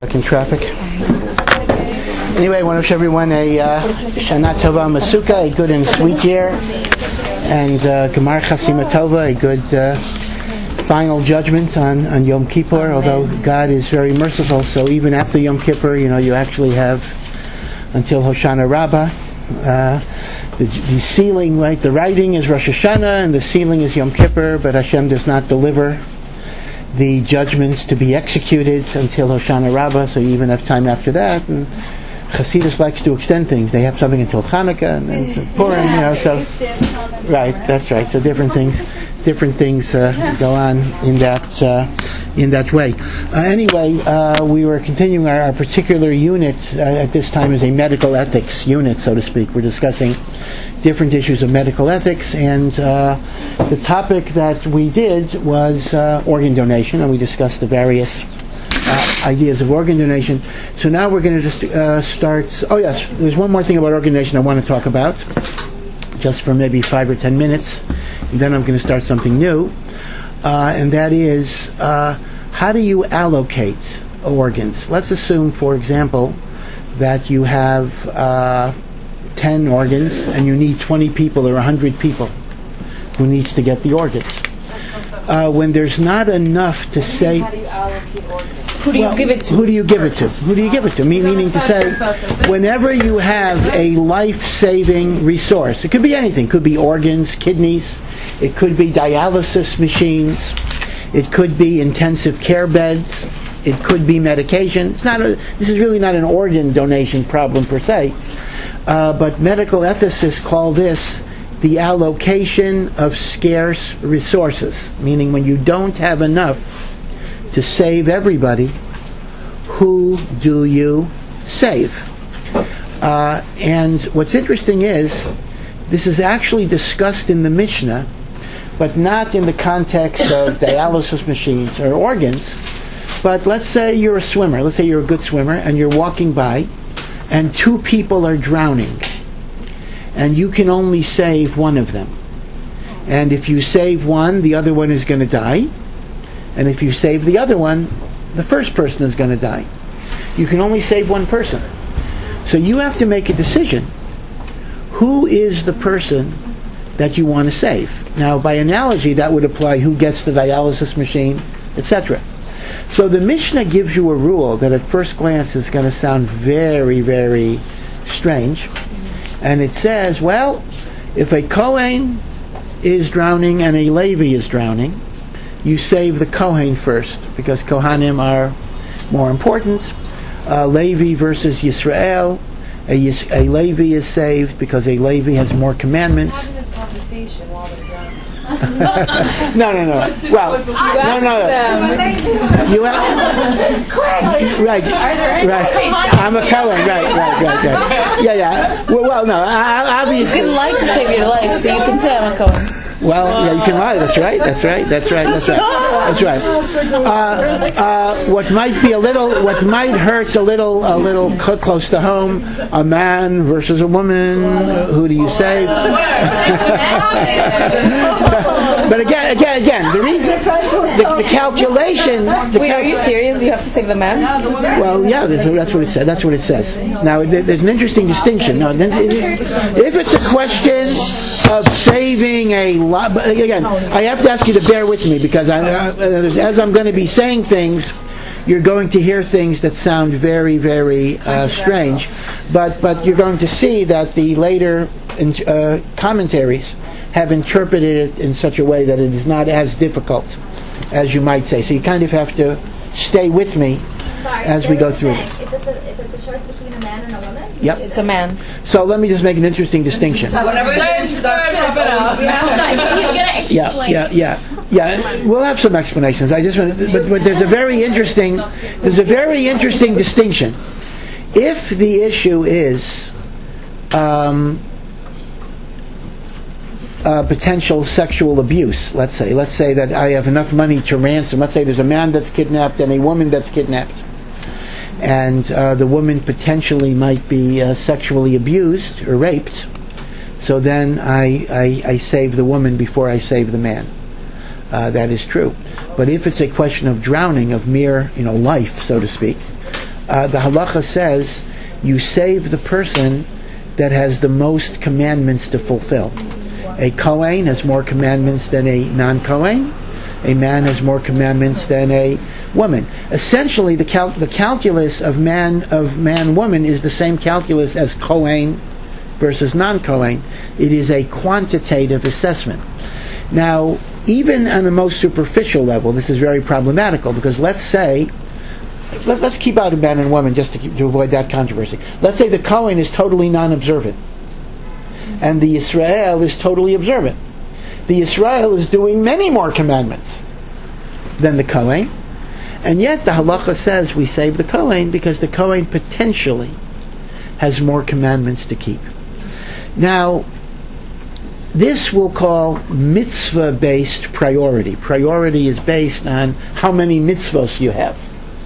In traffic. Anyway, I want to wish everyone a Shana Tova Masuka, a good and sweet year, and Gemar Chasima Tova, a good final judgment on Yom Kippur. Although God is very merciful, so even after Yom Kippur, you actually have until Hoshana Rabbah. The sealing, right? The writing is Rosh Hashanah, and the sealing is Yom Kippur. But Hashem does not deliver the judgments to be executed until Hoshana Rabbah, so you even have time after that. And Chassidus likes to extend things. They have something until Hanukkah and then Purim, so right, that's right. So different things go on in that way. Anyway, we were continuing our particular unit at this time is a medical ethics unit, so to speak. We're discussing different issues of medical ethics, and the topic that we did was organ donation, and we discussed the various ideas of organ donation. So now we're going to just start. Oh yes, there's one more thing about organ donation I want to talk about, just for maybe 5 or 10 minutes, and then I'm going to start something new, and that is how do you allocate organs? Let's assume, for example, that you have 10 organs and you need 20 people or 100 people who needs to get the organs. When there's not enough to say, how do you allocate organs? Who do you give it to? Who do you give it to? Who do you give it to? Meaning to say, whenever you have a life-saving resource, it could be anything. It could be organs, kidneys. It could be dialysis machines. It could be intensive care beds. It could be medication. This is really not an organ donation problem per se. But medical ethicists call this the allocation of scarce resources, meaning when you don't have enough to save everybody, who do you save? And what's interesting is, this is actually discussed in the Mishnah, but not in the context of dialysis machines or organs. But let's say you're a swimmer, let's say you're a good swimmer, and you're walking by, and 2 people are drowning, and you can only save one of them. And if you save one, the other one is going to die. And if you save the other one, the first person is going to die. You can only save one person. So you have to make a decision. Who is the person that you want to save? Now, by analogy, that would apply who gets the dialysis machine, etc. So the Mishnah gives you a rule that at first glance is going to sound very, very strange. And it says, well, if a Kohen is drowning and a Levi is drowning, you save the Kohen first, because Kohanim are more important. Levi versus Yisrael, a Levi is saved because a Levi has more commandments. Having this conversation while they're drowning. No. Well, no. You have, right. I'm a Kohen, right. Yeah. Well, no. Obviously, you didn't like to save your life, so you can say I'm a Kohen. Well, yeah, you can lie. That's right. What might hurt a little close to home, a man versus a woman. Who do you save? But again, the reason, the calculation. Wait, are you serious? You have to save the man? Well, yeah, that's what it says. That's what it says. Now, there's an interesting distinction. Now, if it's a question of saving a lot, but again, I have to ask you to bear with me, because as I'm going to be saying things, you're going to hear things that sound very, very strange, but you're going to see that the later commentaries have interpreted it in such a way that it is not as difficult as you might say. So you kind of have to stay with me as we go through this. If it's a choice between a man and a woman? Yep. It's a man. So let me just make an interesting distinction. Yeah. We'll have some explanations. I just want, but there's a very interesting distinction. If the issue is potential sexual abuse, let's say that I have enough money to ransom. Let's say there's a man that's kidnapped and a woman that's kidnapped, and the woman potentially might be sexually abused or raped. So then I save the woman before I save the man. That is true. But if it's a question of drowning, of mere life, so to speak, the halacha says you save the person that has the most commandments to fulfill. A Kohen has more commandments than a non-Kohen. A man has more commandments than a woman. Essentially, the calculus of man-woman is the same calculus as Kohen versus non-Kohen. It is a quantitative assessment. Now, even on the most superficial level, this is very problematical, because let's keep out a man and woman just to avoid that controversy. Let's say the Kohen is totally non-observant, and the Yisrael is totally observant. The Yisrael is doing many more commandments than the Kohen, and yet the halacha says we save the Kohen because the Kohen potentially has more commandments to keep. Now, this we'll call mitzvah-based priority. Priority is based on how many mitzvahs you have.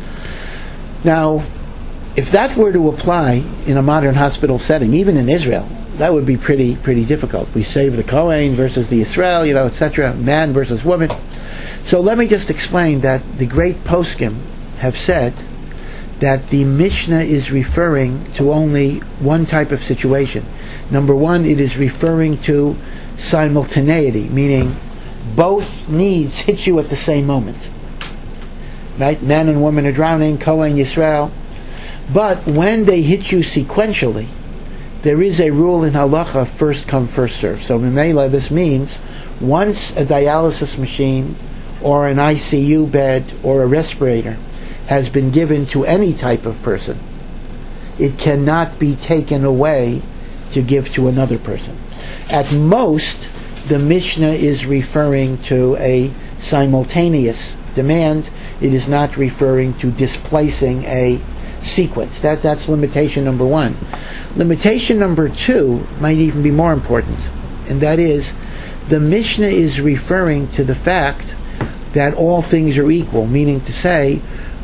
Now, if that were to apply in a modern hospital setting, even in Israel, that would be pretty difficult. We save the Kohen versus the Yisrael, etc., man versus woman. So let me just explain that the great poskim have said that the Mishnah is referring to only one type of situation. Number one, it is referring to simultaneity, meaning both needs hit you at the same moment. Right? Man and woman are drowning, Kohen, Yisrael. But when they hit you sequentially, there is a rule in halacha, first come, first serve. So Mimela, this means once a dialysis machine or an ICU bed or a respirator has been given to any type of person, it cannot be taken away to give to another person. At most, the Mishnah is referring to a simultaneous demand. It is not referring to displacing a sequence. That's limitation number one. Limitation number two might even be more important, and that is the Mishnah is referring to the fact that all things are equal, meaning to say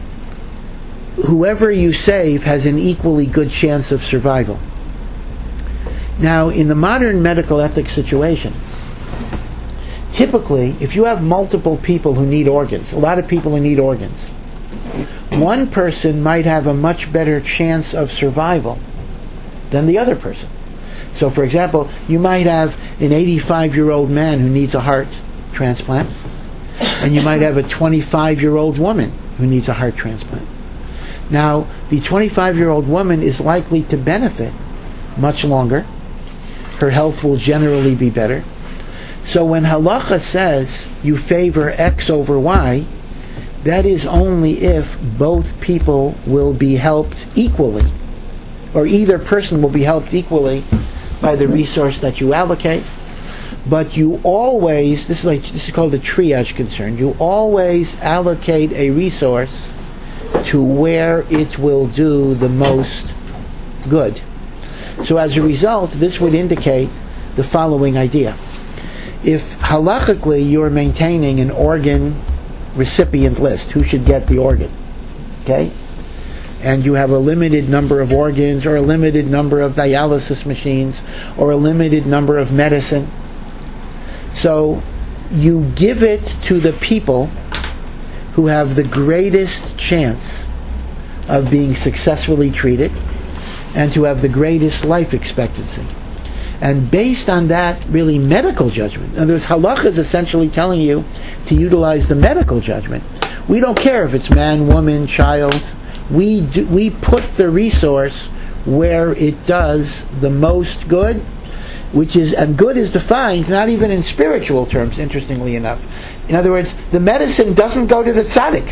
whoever you save has an equally good chance of survival. Now, in the modern medical ethics situation, typically, if you have multiple people who need organs, a lot of people who need organs, one person might have a much better chance of survival than the other person. So, for example, you might have an 85-year-old man who needs a heart transplant, and you might have a 25-year-old woman who needs a heart transplant. Now, the 25-year-old woman is likely to benefit much longer. Her health will generally be better. So when halacha says you favor X over Y, that is only if both people will be helped equally, or either person will be helped equally by the resource that you allocate. But you always, this is called the triage concern, you always allocate a resource to where it will do the most good. So as a result, this would indicate the following idea. If halachically you're maintaining an organ recipient list, who should get the organ, okay? And you have a limited number of organs, or a limited number of dialysis machines, or a limited number of medicine. So you give it to the people who have the greatest chance of being successfully treated and to have the greatest life expectancy. And based on that really medical judgment, in other words, halacha is essentially telling you to utilize the medical judgment. We don't care if it's man, woman, child. We put the resource where it does the most good, which is, and good is defined not even in spiritual terms, interestingly enough. In other words, the medicine doesn't go to the tzaddik.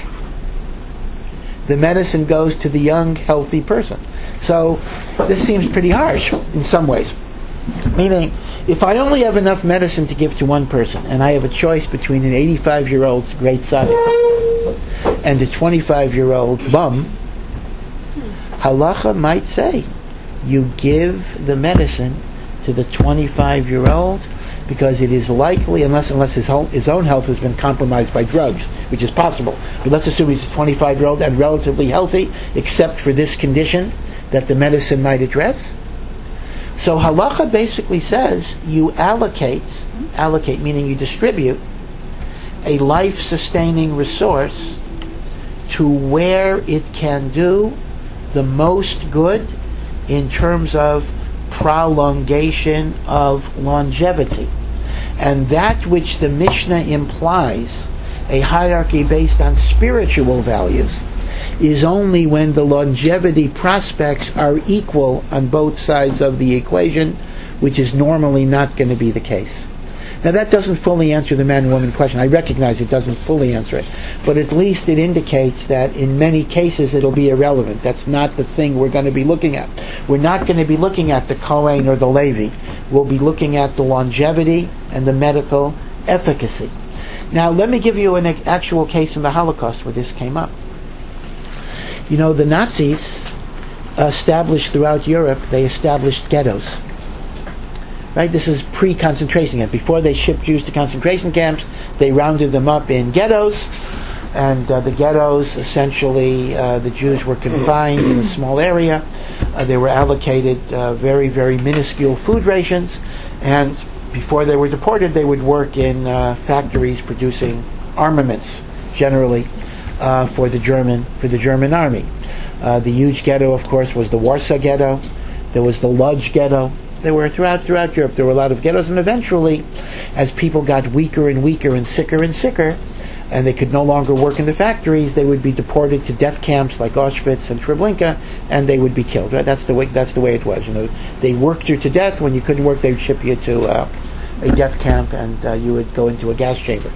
The medicine goes to the young, healthy person. So this seems pretty harsh in some ways. Meaning, if I only have enough medicine to give to one person, and I have a choice between an 85-year-old great tzaddik and a 25-year-old bum, halacha might say, you give the medicine to the 25-year-old because it is likely, unless his own health has been compromised by drugs, which is possible. But let's assume he's a 25-year-old and relatively healthy, except for this condition that the medicine might address. So halacha basically says you allocate meaning you distribute a life-sustaining resource to where it can do the most good in terms of prolongation of longevity. And that which the Mishnah implies, a hierarchy based on spiritual values, is only when the longevity prospects are equal on both sides of the equation, which is normally not going to be the case. Now that doesn't fully answer the man and woman question. I recognize it doesn't fully answer it, but at least it indicates that in many cases it'll be irrelevant. That's not the thing we're going to be looking at. We're not going to be looking at the Kohen or the Levi. We'll be looking at the longevity and the medical efficacy. Now let me give you an actual case in the Holocaust where this came up. You know, the Nazis established throughout Europe, they established ghettos. Right? This is pre-concentration camp. Before they shipped Jews to concentration camps, they rounded them up in ghettos, and the ghettos, essentially, the Jews were confined in a small area. They were allocated very, very minuscule food rations, and before they were deported, they would work in factories producing armaments, generally, for the German army. The huge ghetto, of course, was the Warsaw Ghetto. There was the Lodz Ghetto. There were throughout Europe. There were a lot of ghettos, and eventually, as people got weaker and weaker and sicker, and they could no longer work in the factories, they would be deported to death camps like Auschwitz and Treblinka, and they would be killed. Right? That's the way it was. You know, they worked you to death. When you couldn't work, they would ship you to a death camp, and you would go into a gas chamber.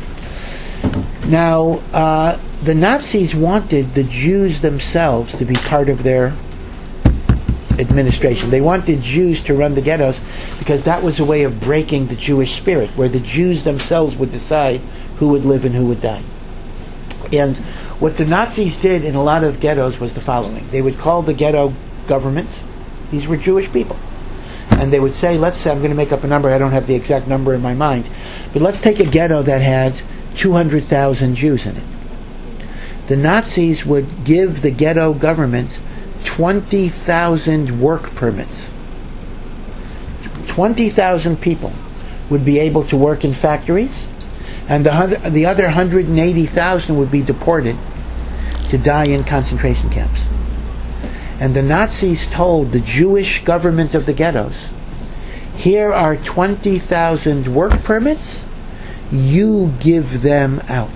Now, the Nazis wanted the Jews themselves to be part of their administration. They wanted Jews to run the ghettos because that was a way of breaking the Jewish spirit, where the Jews themselves would decide who would live and who would die. And what the Nazis did in a lot of ghettos was the following. They would call the ghetto governments. These were Jewish people. And they would say, let's say, I'm going to make up a number, I don't have the exact number in my mind, but let's take a ghetto that had 200,000 Jews in it. The Nazis would give the ghetto government 20,000 work permits. 20,000 people would be able to work in factories, and the other 180,000 would be deported to die in concentration camps. And the Nazis told the Jewish government of the ghettos, here are 20,000 work permits, you give them out.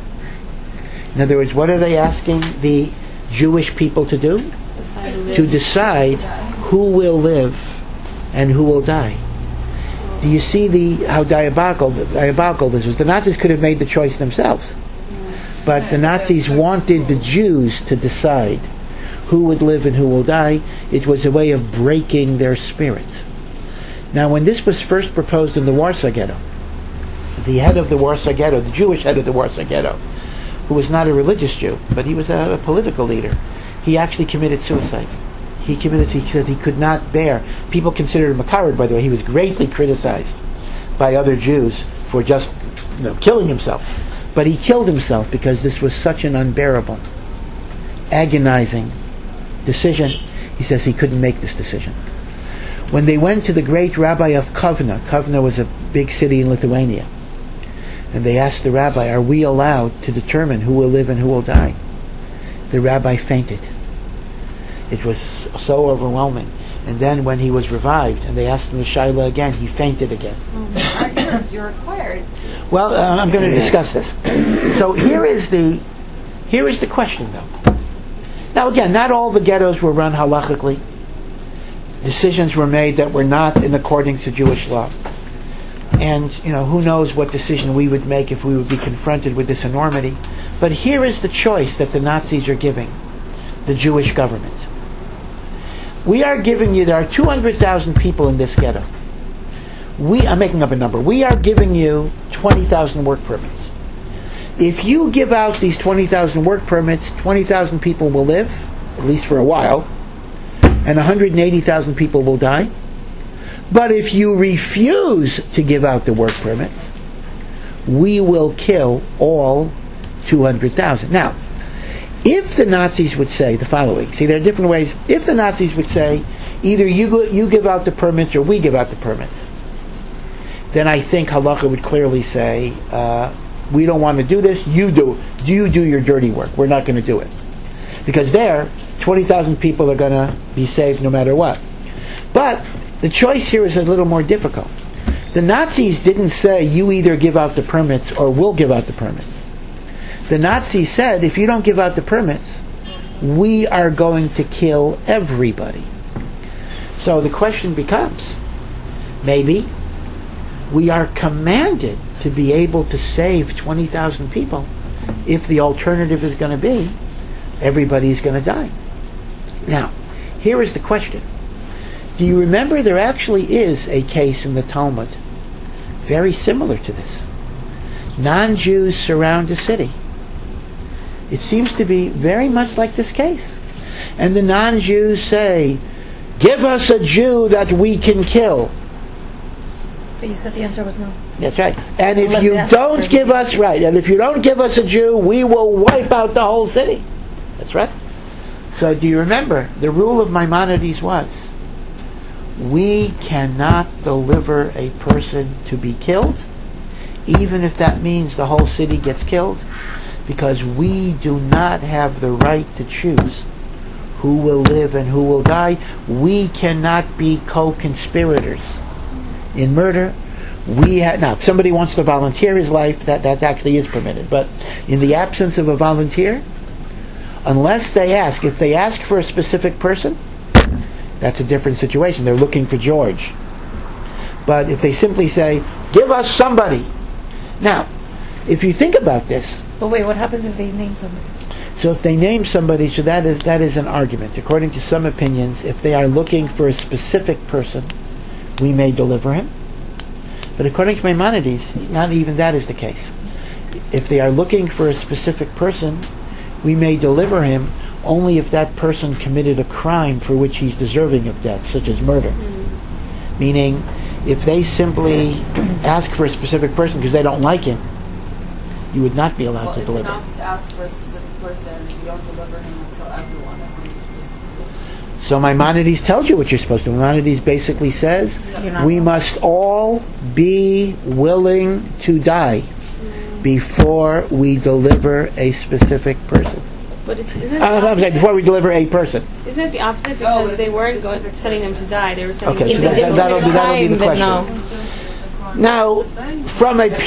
In other words, what are they asking the Jewish people to do? To decide who will live and who will die. Do you see how diabolical this was? The Nazis could have made the choice themselves, but the Nazis wanted the Jews to decide who would live and who will die. It was a way of breaking their spirit. Now, when this was first proposed in the Warsaw Ghetto, the head of the Warsaw Ghetto, the Jewish head of the Warsaw Ghetto, who was not a religious Jew, but he was a political leader, he actually committed suicide. He said he could not bear. People considered him a coward, by the way. He was greatly criticized by other Jews for just killing himself. But he killed himself because this was such an unbearable, agonizing decision. He says he couldn't make this decision. When they went to the great rabbi of Kovna was a big city in Lithuania, and they asked the rabbi, are we allowed to determine who will live and who will die? The rabbi fainted. It was so overwhelming. And then when he was revived, and they asked him the Shaila again, he fainted again. You're required to. Well, I'm going to discuss this. So here is the question, though. Now again, not all the ghettos were run halachically. Decisions were made that were not in accordance to Jewish law. And, who knows what decision we would make if we would be confronted with this enormity. But here is the choice that the Nazis are giving the Jewish government. We are giving you, there are 200,000 people in this ghetto. I'm making up a number. We are giving you 20,000 work permits. If you give out these 20,000 work permits, 20,000 people will live, at least for a while, and 180,000 people will die. But if you refuse to give out the work permits, we will kill all 200,000. Now, if the Nazis would say the following, see, there are different ways. If the Nazis would say, either you give out the permits or we give out the permits, then I think Halacha would clearly say, we don't want to do this, you do your dirty work. We're not going to do it. Because there, 20,000 people are going to be saved no matter what. But the choice here is a little more difficult. The Nazis didn't say, you either give out the permits or we'll give out the permits. The Nazis said, if you don't give out the permits, we are going to kill everybody. So the question becomes, maybe we are commanded to be able to save 20,000 people if the alternative is going to be everybody's going to die. Now, here is the question. Do you remember there actually is a case in the Talmud very similar to this? Non-Jews surround a city. It seems to be very much like this case. And the non-Jews say, give us a Jew that we can kill. But you said the answer was no. That's right. And if you don't give us, right, and if you don't give us a Jew, we will wipe out the whole city. That's right. So do you remember, the rule of Maimonides was, we cannot deliver a person to be killed, even if that means the whole city gets killed, because we do not have the right to choose who will live and who will die. We cannot be co-conspirators in murder. Now, if somebody wants to volunteer his life, that actually is permitted. But in the absence of a volunteer, unless they ask, if they ask for a specific person, that's a different situation. They're looking for George. But if they simply say, give us somebody. Now, if you think about this. But wait, what happens if they name somebody? So if they name somebody, so that is an argument. According to some opinions, if they are looking for a specific person, we may deliver him. But according to Maimonides, not even that is the case. If they are looking for a specific person, we may deliver him only if that person committed a crime for which he's deserving of death, such as murder. Meaning, if they simply ask for a specific person because they don't like him, you would not be allowed to deliver. Well, if you ask for a specific person, if you don't deliver him, you'll kill everyone. That's what you're supposed to do. So Maimonides tells you what you're supposed to do. Maimonides basically says, we must all be willing to die before we deliver a specific person. But isn't I'm saying before we deliver a person. Isn't it the opposite? Because they weren't setting them to die. They were setting them Okay, to so that'll be the question. No. Now, from a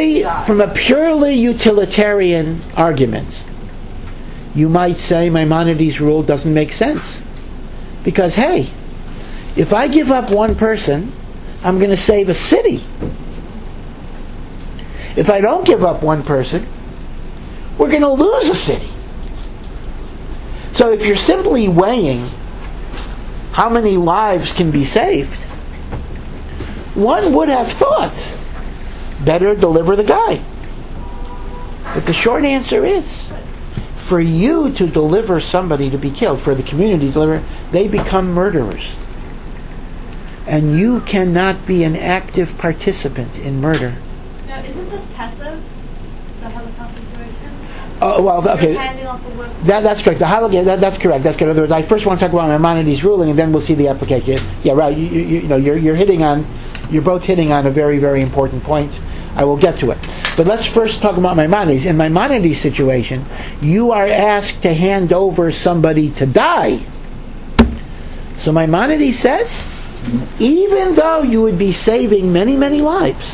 purely utilitarian argument, you might say Maimonides' rule doesn't make sense. Because, hey, if I give up one person, I'm going to save a city. If I don't give up one person, we're going to lose a city. So if you're simply weighing how many lives can be saved, one would have thought, better deliver the guy. But the short answer is, for you to deliver somebody to be killed, for the community to deliver, they become murderers. And you cannot be an active participant in murder. Now, isn't this passive, the Holocaust situation? Oh, well, okay. Just handing off the work. That's correct. The Holocaust, that's correct. That's correct. In other words, I first want to talk about Maimonides' ruling, and then we'll see the application. Yeah, right. You're both hitting on a very, very important point. I will get to it. But let's first talk about Maimonides. In Maimonides' situation, you are asked to hand over somebody to die. So Maimonides says, even though you would be saving many, many lives,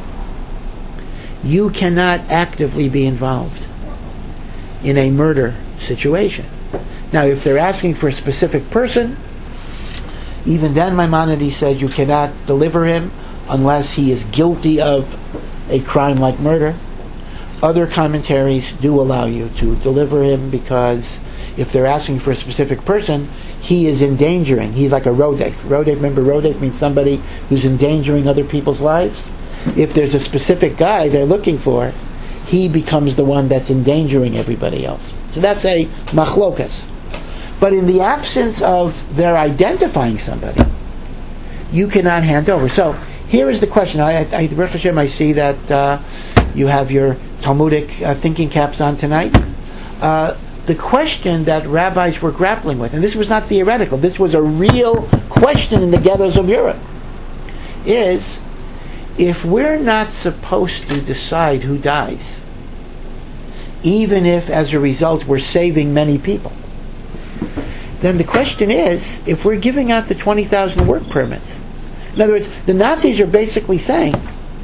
you cannot actively be involved in a murder situation. Now, if they're asking for a specific person, even then Maimonides said you cannot deliver him unless he is guilty of a crime like murder. Other commentaries do allow you to deliver him because if they're asking for a specific person, he is endangering. He's like a rodef. Remember, rodef means somebody who's endangering other people's lives. If there's a specific guy they're looking for, he becomes the one that's endangering everybody else. So that's a machlokas. But in the absence of their identifying somebody, you cannot hand over. So here is the question. Baruch Hashem, I see that you have your Talmudic thinking caps on tonight. The question that rabbis were grappling with, and this was not theoretical, this was a real question in the ghettos of Europe, is if we're not supposed to decide who dies, even if as a result we're saving many people, then the question is, if we're giving out the 20,000 work permits, in other words, the Nazis are basically saying,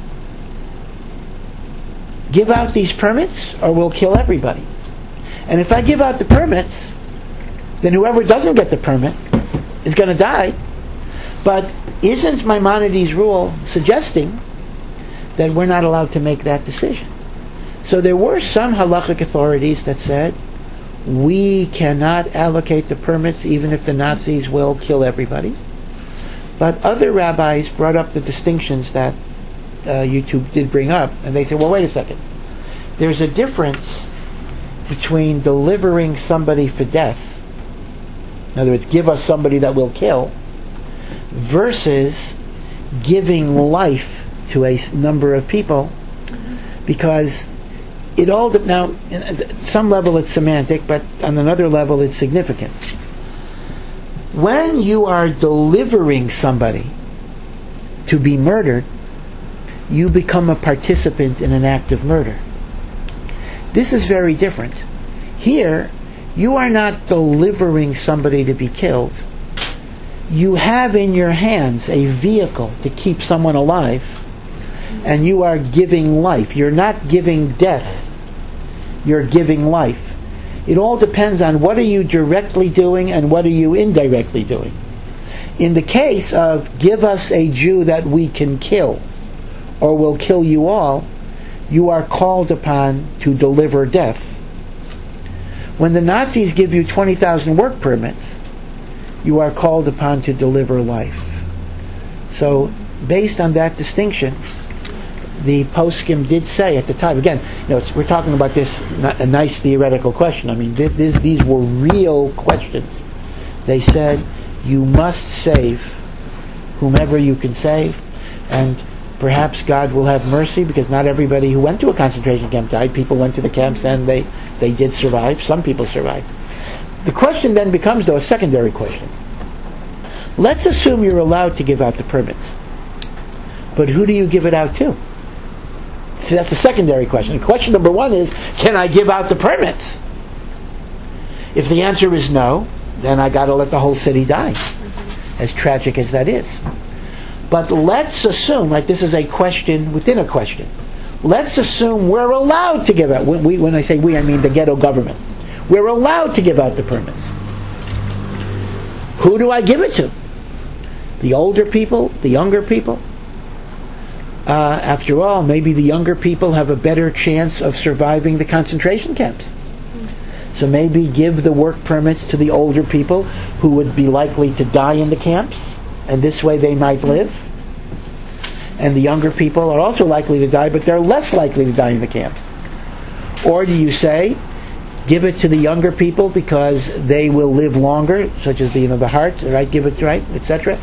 give out these permits or we'll kill everybody. And if I give out the permits, then whoever doesn't get the permit is going to die. But isn't Maimonides' rule suggesting that we're not allowed to make that decision? So there were some halachic authorities that said, we cannot allocate the permits even if the Nazis will kill everybody. But other rabbis brought up the distinctions that you two did bring up, and they said, well, wait a second. There's a difference between delivering somebody for death, in other words, give us somebody that will kill, versus giving life to a number of people, because it all now, at some level it's semantic, but on another level it's significant. When you are delivering somebody to be murdered, you become a participant in an act of murder. This is very different. Here, you are not delivering somebody to be killed. You have in your hands a vehicle to keep someone alive, and you are giving life. You're not giving death. You're giving life. It all depends on what are you directly doing and what are you indirectly doing. In the case of give us a Jew that we can kill, or we'll kill you all, you are called upon to deliver death. When the Nazis give you 20,000 work permits, you are called upon to deliver life. So, based on that distinction, the poskim did say at the time, again, we're talking about this, not a nice theoretical question. I mean, these were real questions. They said, you must save whomever you can save, and perhaps God will have mercy, because not everybody who went to a concentration camp died. People went to the camps and they did survive. Some people survived. The question then becomes, though, a secondary question. Let's assume you're allowed to give out the permits. But who do you give it out to? See, that's the secondary question. Question number one is, can I give out the permits? If the answer is no, then I got to let the whole city die, as tragic as that is. But let's assume, like this is a question within a question. Let's assume we're allowed to give out. When I say we, I mean the ghetto government. We're allowed to give out the permits. Who do I give it to? The older people? The younger people? After all, maybe the younger people have a better chance of surviving the concentration camps. So maybe give the work permits to the older people who would be likely to die in the camps, and this way they might live. And the younger people are also likely to die, but they're less likely to die in the camps. Or do you say, give it to the younger people because they will live longer, such as the heart, right? Give it right, etc.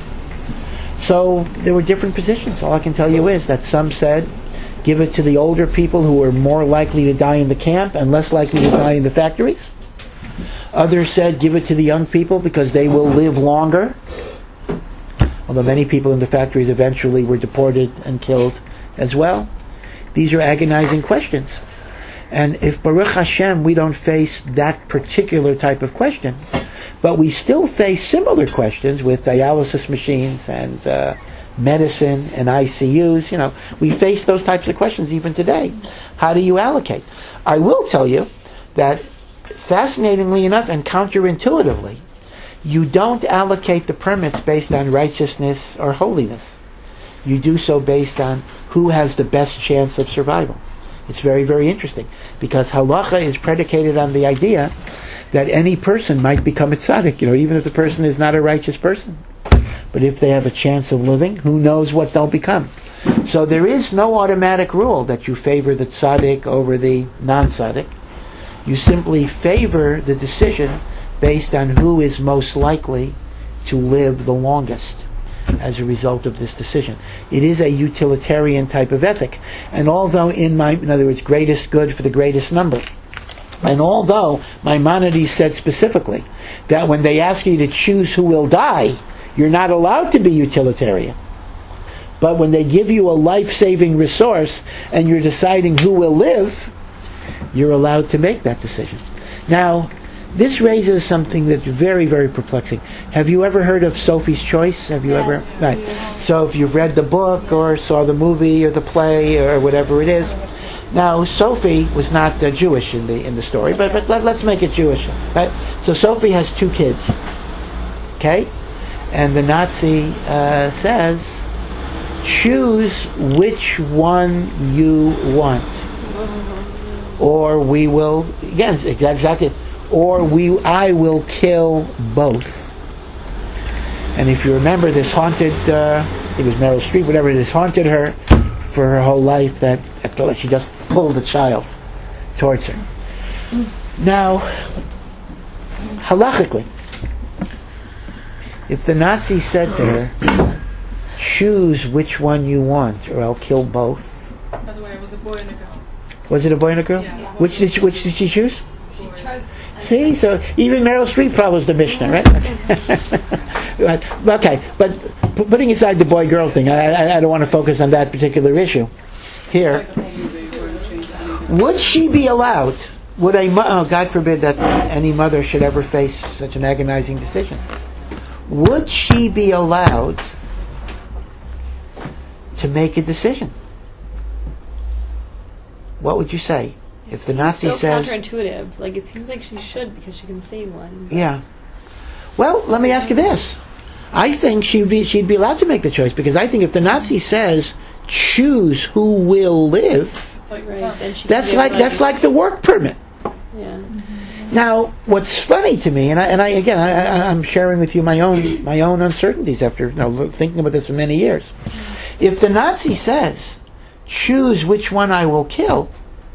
So there were different positions. All I can tell you is that some said, give it to the older people who are more likely to die in the camp and less likely to die in the factories. Others said, give it to the young people because they will live longer. Although many people in the factories eventually were deported and killed as well. These are agonizing questions. And if Baruch Hashem we don't face that particular type of question, but we still face similar questions with dialysis machines and medicine and ICUs, we face those types of questions even today. How do you allocate? I will tell you that, fascinatingly enough and counterintuitively, you don't allocate the permits based on righteousness or holiness. You do so based on who has the best chance of survival. It's very, very interesting, because halacha is predicated on the idea that any person might become a tzaddik, even if the person is not a righteous person. But if they have a chance of living, who knows what they'll become. So there is no automatic rule that you favor the tzaddik over the non-tzaddik. You simply favor the decision based on who is most likely to live the longest as a result of this decision. It is a utilitarian type of ethic. And although in other words, greatest good for the greatest number, and although Maimonides said specifically that when they ask you to choose who will die, you're not allowed to be utilitarian. But when they give you a life-saving resource and you're deciding who will live, you're allowed to make that decision. Now, this raises something that's very, very perplexing. Have you ever heard of Sophie's Choice? Have you ever? Right. So if you've read the book or saw the movie or the play or whatever it is, now Sophie was not Jewish in the story, but let's make it Jewish, right? So Sophie has 2 kids, okay, and the Nazi says, choose which one you want, or we will, again, exactly, or I will kill both. And if you remember, this haunted, it was Meryl Streep, whatever it is, haunted her for her whole life, that she just pulled the child towards her. Now, halachically, if the Nazi said to her, choose which one you want, or I'll kill both. By the way, it was a boy and a girl. Was it a boy and a girl? Yeah. Which did she choose? She chose. See, so even Meryl Streep follows the Mishnah, right? Okay, but putting aside the boy-girl thing, I don't want to focus on that particular issue here. Would she be allowed? Would God forbid that any mother should ever face such an agonizing decision? Would she be allowed to make a decision? What would you say if the Nazi says? So counterintuitive. Like, it seems like she should because she can save one. Yeah. Well, let me ask you this. I think she'd be allowed to make the choice, because I think if the Nazi says choose who will live, that's like the work permit. Yeah. Now, what's funny to me, and I'm sharing with you my own uncertainties after thinking about this for many years. If the Nazi says, choose which one I will kill,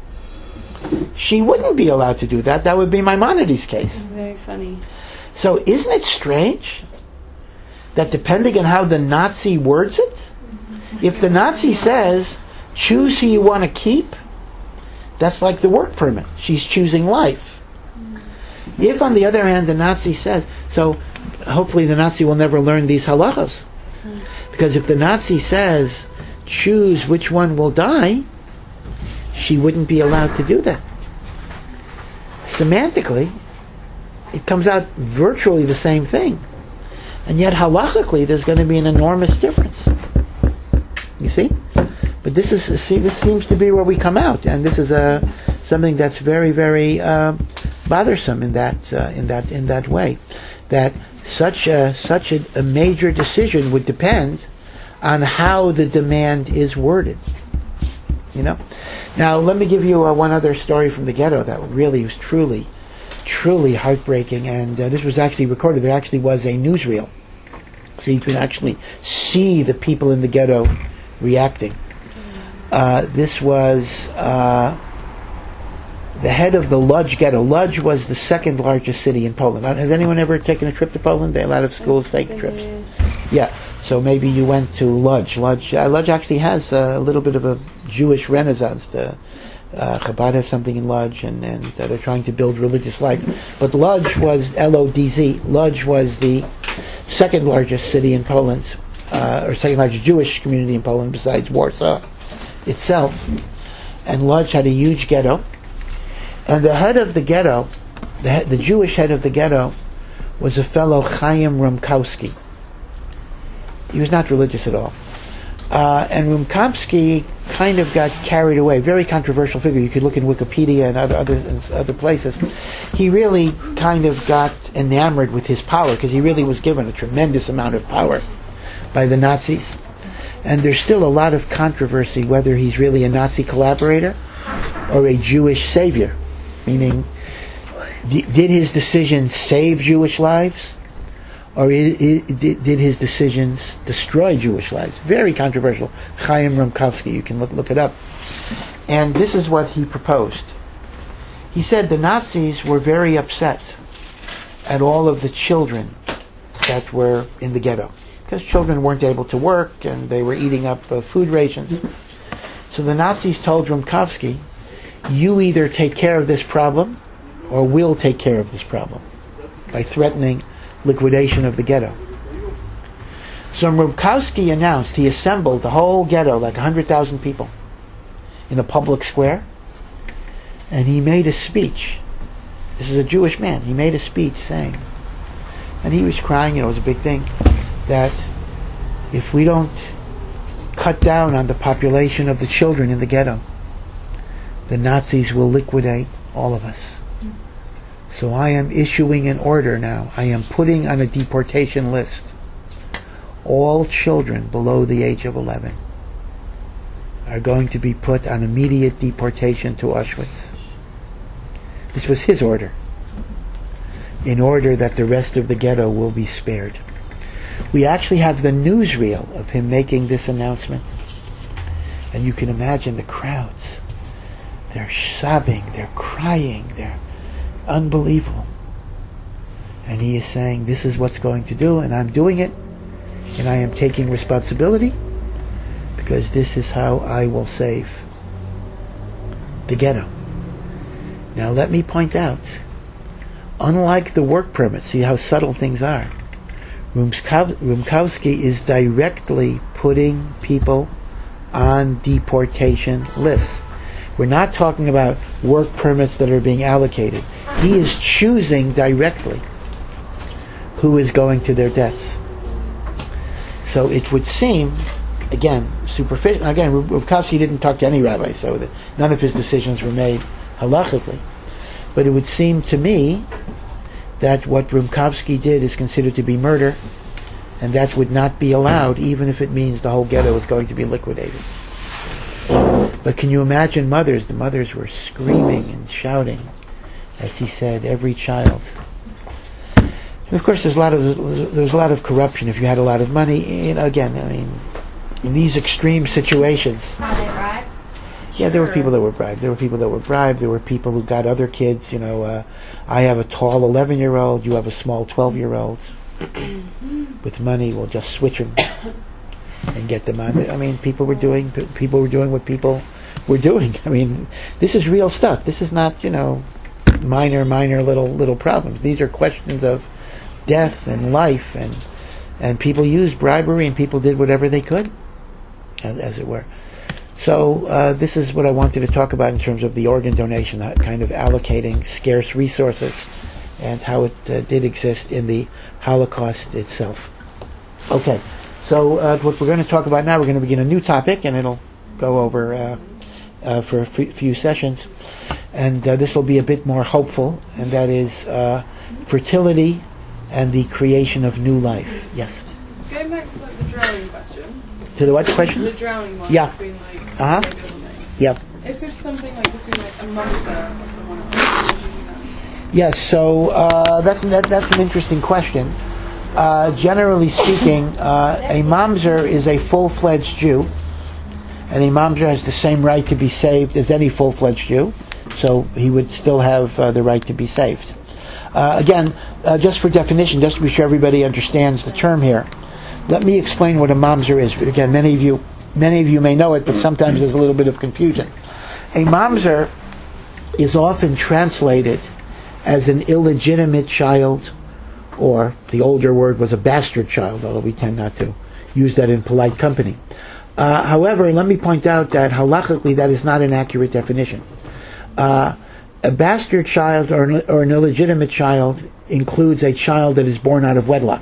she wouldn't be allowed to do that. That would be Maimonides' case. Very funny. So isn't it strange that depending on how the Nazi words it, if the Nazi says, choose who you want to keep, that's like the work permit. She's choosing life. If, on the other hand, the Nazi says, so hopefully the Nazi will never learn these halachas, because if the Nazi says, choose which one will die, she wouldn't be allowed to do that. Semantically, it comes out virtually the same thing. And yet halachically, there's going to be an enormous difference. You see? But this seems to be where we come out, and this is something that's very, very bothersome in that way. That such a major decision would depend on how the demand is worded. You know. Now, let me give you one other story from the ghetto that really was truly heartbreaking, and this was actually recorded. There actually was a newsreel, so you can actually see the people in the ghetto reacting. This was the head of the Lodz ghetto. Lodz was the second largest city in Poland. Has anyone ever taken a trip to Poland? A lot of schools take trips. Yeah, so maybe you went to Lodz. Lodz actually has a little bit of a Jewish renaissance. Chabad has something in Lodz, and they're trying to build religious life. But Lodz was Lodz. Lodz was the second largest city in Poland, or second largest Jewish community in Poland besides Warsaw itself. And Lodz had a huge ghetto. And the head of the ghetto, the Jewish head of the ghetto, was a fellow Chaim Rumkowski. He was not religious at all. And Rumkowski kind of got carried away. Very controversial figure. You could look in Wikipedia and other places. He really kind of got enamored with his power, because he really was given a tremendous amount of power by the Nazis. And there's still a lot of controversy whether he's really a Nazi collaborator or a Jewish savior. Meaning, did his decisions save Jewish lives, or did his decisions destroy Jewish lives? Very controversial. Chaim Rumkowski, you can look it up. And this is what he proposed. He said the Nazis were very upset at all of the children that were in the ghetto, because children weren't able to work and they were eating up food rations. So the Nazis told Rumkowski, you either take care of this problem or we'll take care of this problem, by threatening liquidation of the ghetto. So Rumkowski announced, he assembled the whole ghetto, like 100,000 people, in a public square, and he made a speech This is a Jewish man. He made a speech saying, and he was crying, it was a big thing, that if we don't cut down on the population of the children in the ghetto, the Nazis will liquidate all of us. So I am issuing an order now. I am putting on a deportation list all children below the age of 11 are going to be put on immediate deportation to Auschwitz. This was his order, in order that the rest of the ghetto will be spared. We actually have the newsreel of him making this announcement. And you can imagine the crowds. They're sobbing, they're crying, they're unbelievable. And he is saying, this is what's going to do, and I'm doing it, and I am taking responsibility, because this is how I will save the ghetto. Now let me point out, unlike the work permit, see how subtle things are, Rumkowski is directly putting people on deportation lists. We're not talking about work permits that are being allocated. He is choosing directly who is going to their deaths. So it would seem, again, superficial. Again, Rumkowski didn't talk to any rabbi, so that none of his decisions were made halachically. But it would seem to me that what Rumkowski did is considered to be murder, and that would not be allowed, even if it means the whole ghetto is going to be liquidated. But can you imagine mothers? The mothers were screaming and shouting, as he said, every child. And of course, there's a lot of corruption. If you had a lot of money, again, I mean, in these extreme situations. Were they bribed? Yeah, there were people that were bribed. There were people who got other kids. I have a tall 11-year-old. You have a small 12-year-old. With money, we'll just switch them and get them on. I mean, people were doing what people were doing. I mean, this is real stuff. This is not, minor little problems. These are questions of death and life, and people used bribery, and people did whatever they could, as it were. So this is what I wanted to talk about in terms of the organ donation, kind of allocating scarce resources, and how it did exist in the Holocaust itself. Okay, so what we're going to talk about now, we're going to begin a new topic, and it'll go over for a few sessions, and this will be a bit more hopeful, and that is fertility and the creation of new life. Yes? Going back to the drowning question. To the what question? The drowning one. Yeah. Between Uh-huh. Yep. If it's something between a mamzer or someone else. Yes, so that's an interesting question. Generally speaking, a mamzer is a full-fledged Jew, and a mamzer has the same right to be saved as any full-fledged Jew, so he would still have the right to be saved. Again, just for definition, just to be sure everybody understands the term here, let me explain what a mamzer is. Again, many of you may know it, but sometimes there's a little bit of confusion. A mamzer is often translated as an illegitimate child, or the older word was a bastard child, although we tend not to use that in polite company. However, let me point out that halachically that is not an accurate definition. A bastard child or an illegitimate child includes a child that is born out of wedlock.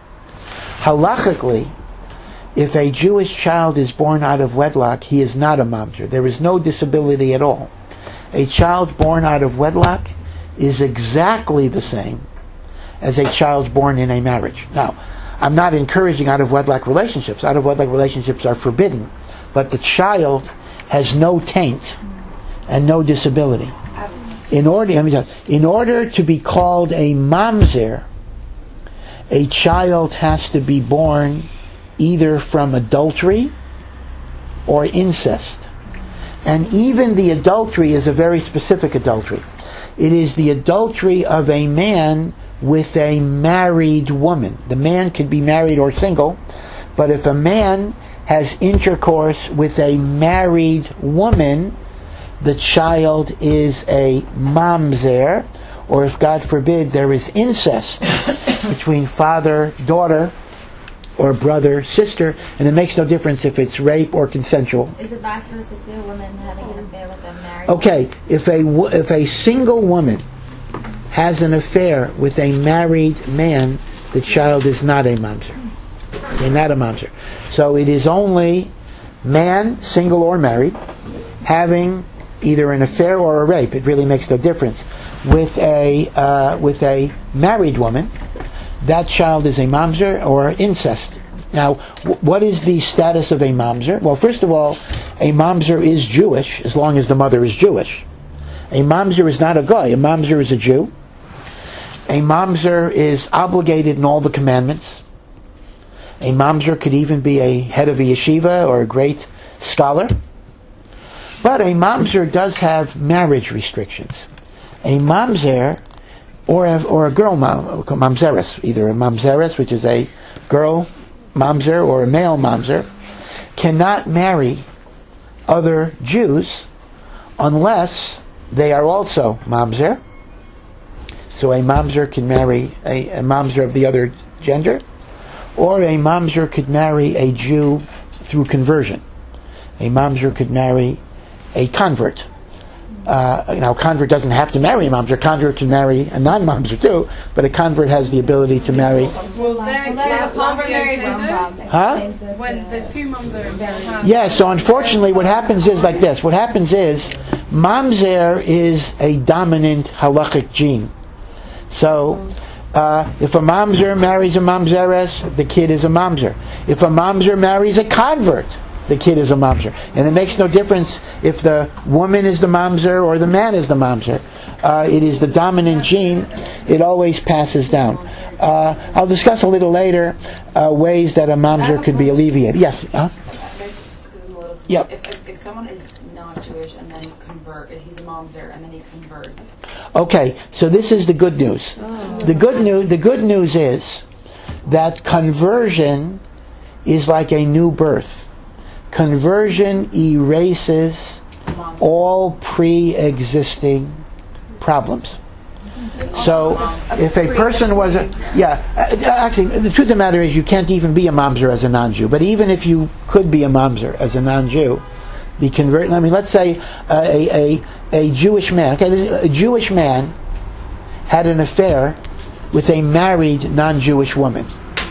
Halachically, if a Jewish child is born out of wedlock, he is not a mamzer. There is no disability at all. A child born out of wedlock is exactly the same as a child born in a marriage. Now, I'm not encouraging out-of-wedlock relationships. Out-of-wedlock relationships are forbidden, but the child has no taint and no disability. In order to be called a mamzer, a child has to be born either from adultery or incest. And even the adultery is a very specific adultery. It is the adultery of a man with a married woman. The man could be married or single, but if a man has intercourse with a married woman, the child is a mamzer, or if God forbid there is incest between father, daughter, or brother, sister, and it makes no difference if it's rape or consensual. Is it possible to see a woman having an affair with a married Okay, if a single woman has an affair with a married man, the child is not a mamzer. Okay, not a mamzer. So it is only man, single or married, having either an affair or a rape. It really makes no difference. With a married woman, that child is a mamzer or incest. Now, what is the status of a mamzer? Well, first of all, a mamzer is Jewish as long as the mother is Jewish. A mamzer is not a goy. A mamzer is a Jew. A mamzer is obligated in all the commandments. A mamzer could even be a head of a yeshiva or a great scholar. But a mamzer does have marriage restrictions. A mamzer, or a girl mamzeres, either a mamzeres, which is a girl mamzer, or a male mamzer, cannot marry other Jews unless they are also mamzer. So a mamzer can marry a mamzer of the other gender, or a mamzer could marry a Jew through conversion. A mamzer could marry a convert. A convert doesn't have to marry a mamzer. A convert can marry a non-mamzer too, but a convert has the ability to marry. Will a convert marry Huh? when the two mums are married? Yeah, so unfortunately what happens is like this. What happens is, mamzer is a dominant halachic gene. So, if a mamzer marries a mamzeres, the kid is a mamzer. If a mamzer marries a convert, the kid is a mamzer. And it makes no difference if the woman is the mamzer or the man is the mamzer. It is the dominant gene. It always passes down. I'll discuss a little later ways that a mamzer could be alleviated. Yes? Yep. If someone is not Jewish and then he's a mamzer and then he converts. Okay, so this is the good news. The good news is that conversion is like a new birth. Conversion erases all pre-existing problems. So, if a person was actually, the truth of the matter is you can't even be a mamzer as a non-Jew. But even if you could be a mamzer as a non-Jew, let's say a Jewish man. Okay, a Jewish man had an affair with a married non-Jewish woman.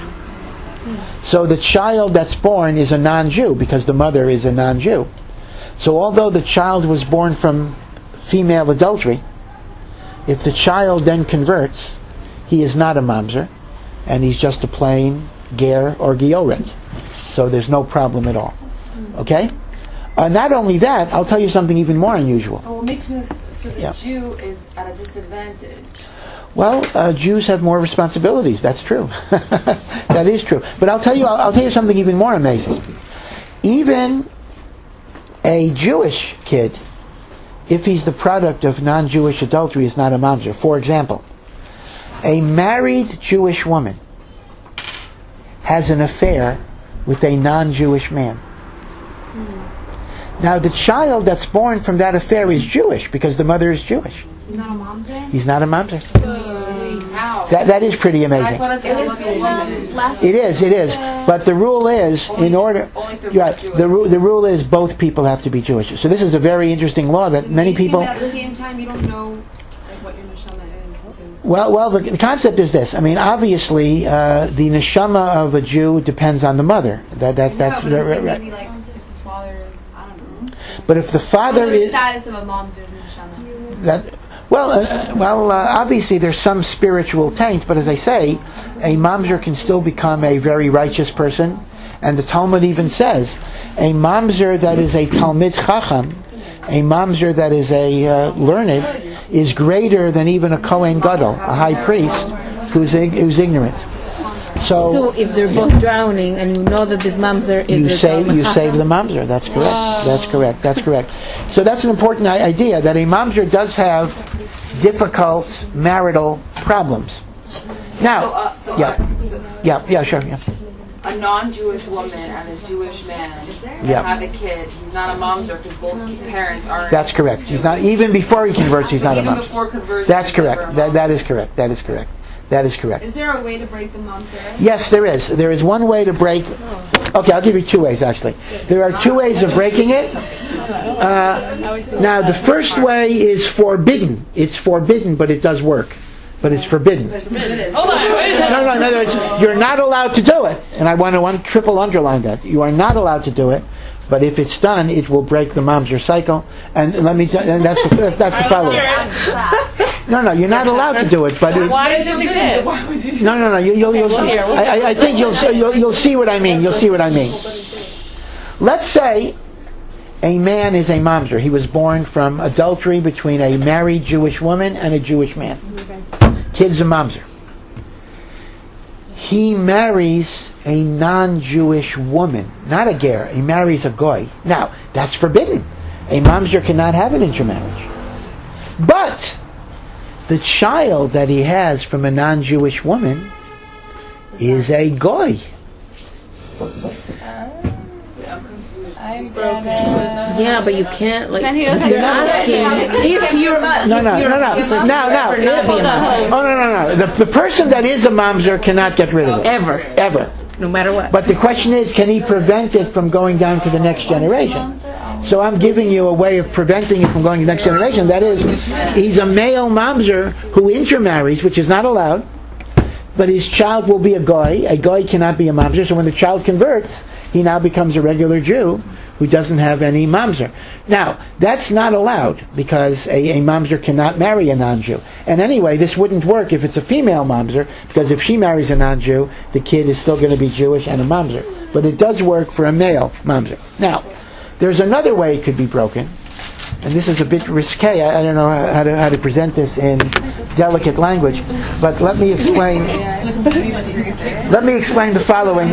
So the child that's born is a non-Jew because the mother is a non-Jew. So although the child was born from female adultery, if the child then converts, he is not a mamzer, and he's just a plain ger or gioret. So there's no problem at all. Okay? Not only that, I'll tell you something even more unusual. Oh, what makes me so the Jew is at a disadvantage? Well, Jews have more responsibilities. That's true. That is true. But I'll tell you something even more amazing. Even a Jewish kid, if he's the product of non-Jewish adultery, is not a mamzer. For example, a married Jewish woman has an affair with a non-Jewish man. Now, the child that's born from that affair is Jewish because the mother is Jewish. He's not a mamzer? He's not a mamzer. That is pretty amazing. It is. But the rule is, the rule is both people have to be Jewish. So this is a very interesting law that many people. At the same time, you don't know what your neshama is. Well, the concept is this. I mean, obviously, the neshama of a Jew depends on the mother. That's right. Maybe like father's, I don't know. But if the father the is status of a mamzer's neshama. that. Obviously there's some spiritual taint, but as I say, a mamzer can still become a very righteous person, and the Talmud even says, a mamzer that is a Talmid Chacham, a mamzer that is a learned, is greater than even a Kohen Gadol, a high priest, who's ignorant. So if they're both drowning and you know that this mamzer is you save the mamzer. That's correct. So that's an important idea, that a mamzer does have difficult marital problems. Now, sure. A non-Jewish woman and a Jewish man have a kid. He's not a mamzer because both parents are. That's correct. He's not, even before he converts. He's not a mamzer. Even before conversion. That's correct. That is correct. That is correct. Is there a way to break the mamzer? Yes, there is. There is one way to break. Okay, I'll give you two ways actually. There are two ways of breaking it. Now, the first way is forbidden. It's forbidden, but it does work. but it's forbidden. Hold on. No, in other words, you're not allowed to do it. And I want to triple underline that. You are not allowed to do it, but if it's done, it will break the mamzer cycle. And let me tell you, and that's the following. No, you're not allowed to do it, but Why does this exist? no. You'll see. I think you'll see what I mean. You'll see what I mean. Let's say a man is a mamzer. He was born from adultery between a married Jewish woman and a Jewish man. Kid's a mamzer. He marries a non-Jewish woman, not a ger. He marries a goy. Now, that's forbidden. A mamzer cannot have an intermarriage. But the child that he has from a non-Jewish woman is a goy. Yeah, but you can't like. Then he doesn't You're have asking if you're. No. The person that is a mamzer cannot get rid of it. Ever. No matter what. But the question is, can he prevent it from going down to the next generation? So I'm giving you a way of preventing it from going to the next generation. That is, he's a male mamzer who intermarries, which is not allowed, but his child will be a goy. A goy cannot be a mamzer, so when the child converts, he now becomes a regular Jew who doesn't have any mamzer. Now, that's not allowed because a mamzer cannot marry a non-Jew. And anyway, this wouldn't work if it's a female mamzer, because if she marries a non-Jew, the kid is still going to be Jewish and a mamzer. But it does work for a male mamzer. Now, there's another way it could be broken, and this is a bit risque. I don't know how to present this in delicate language, but let me explain. Let me explain the following.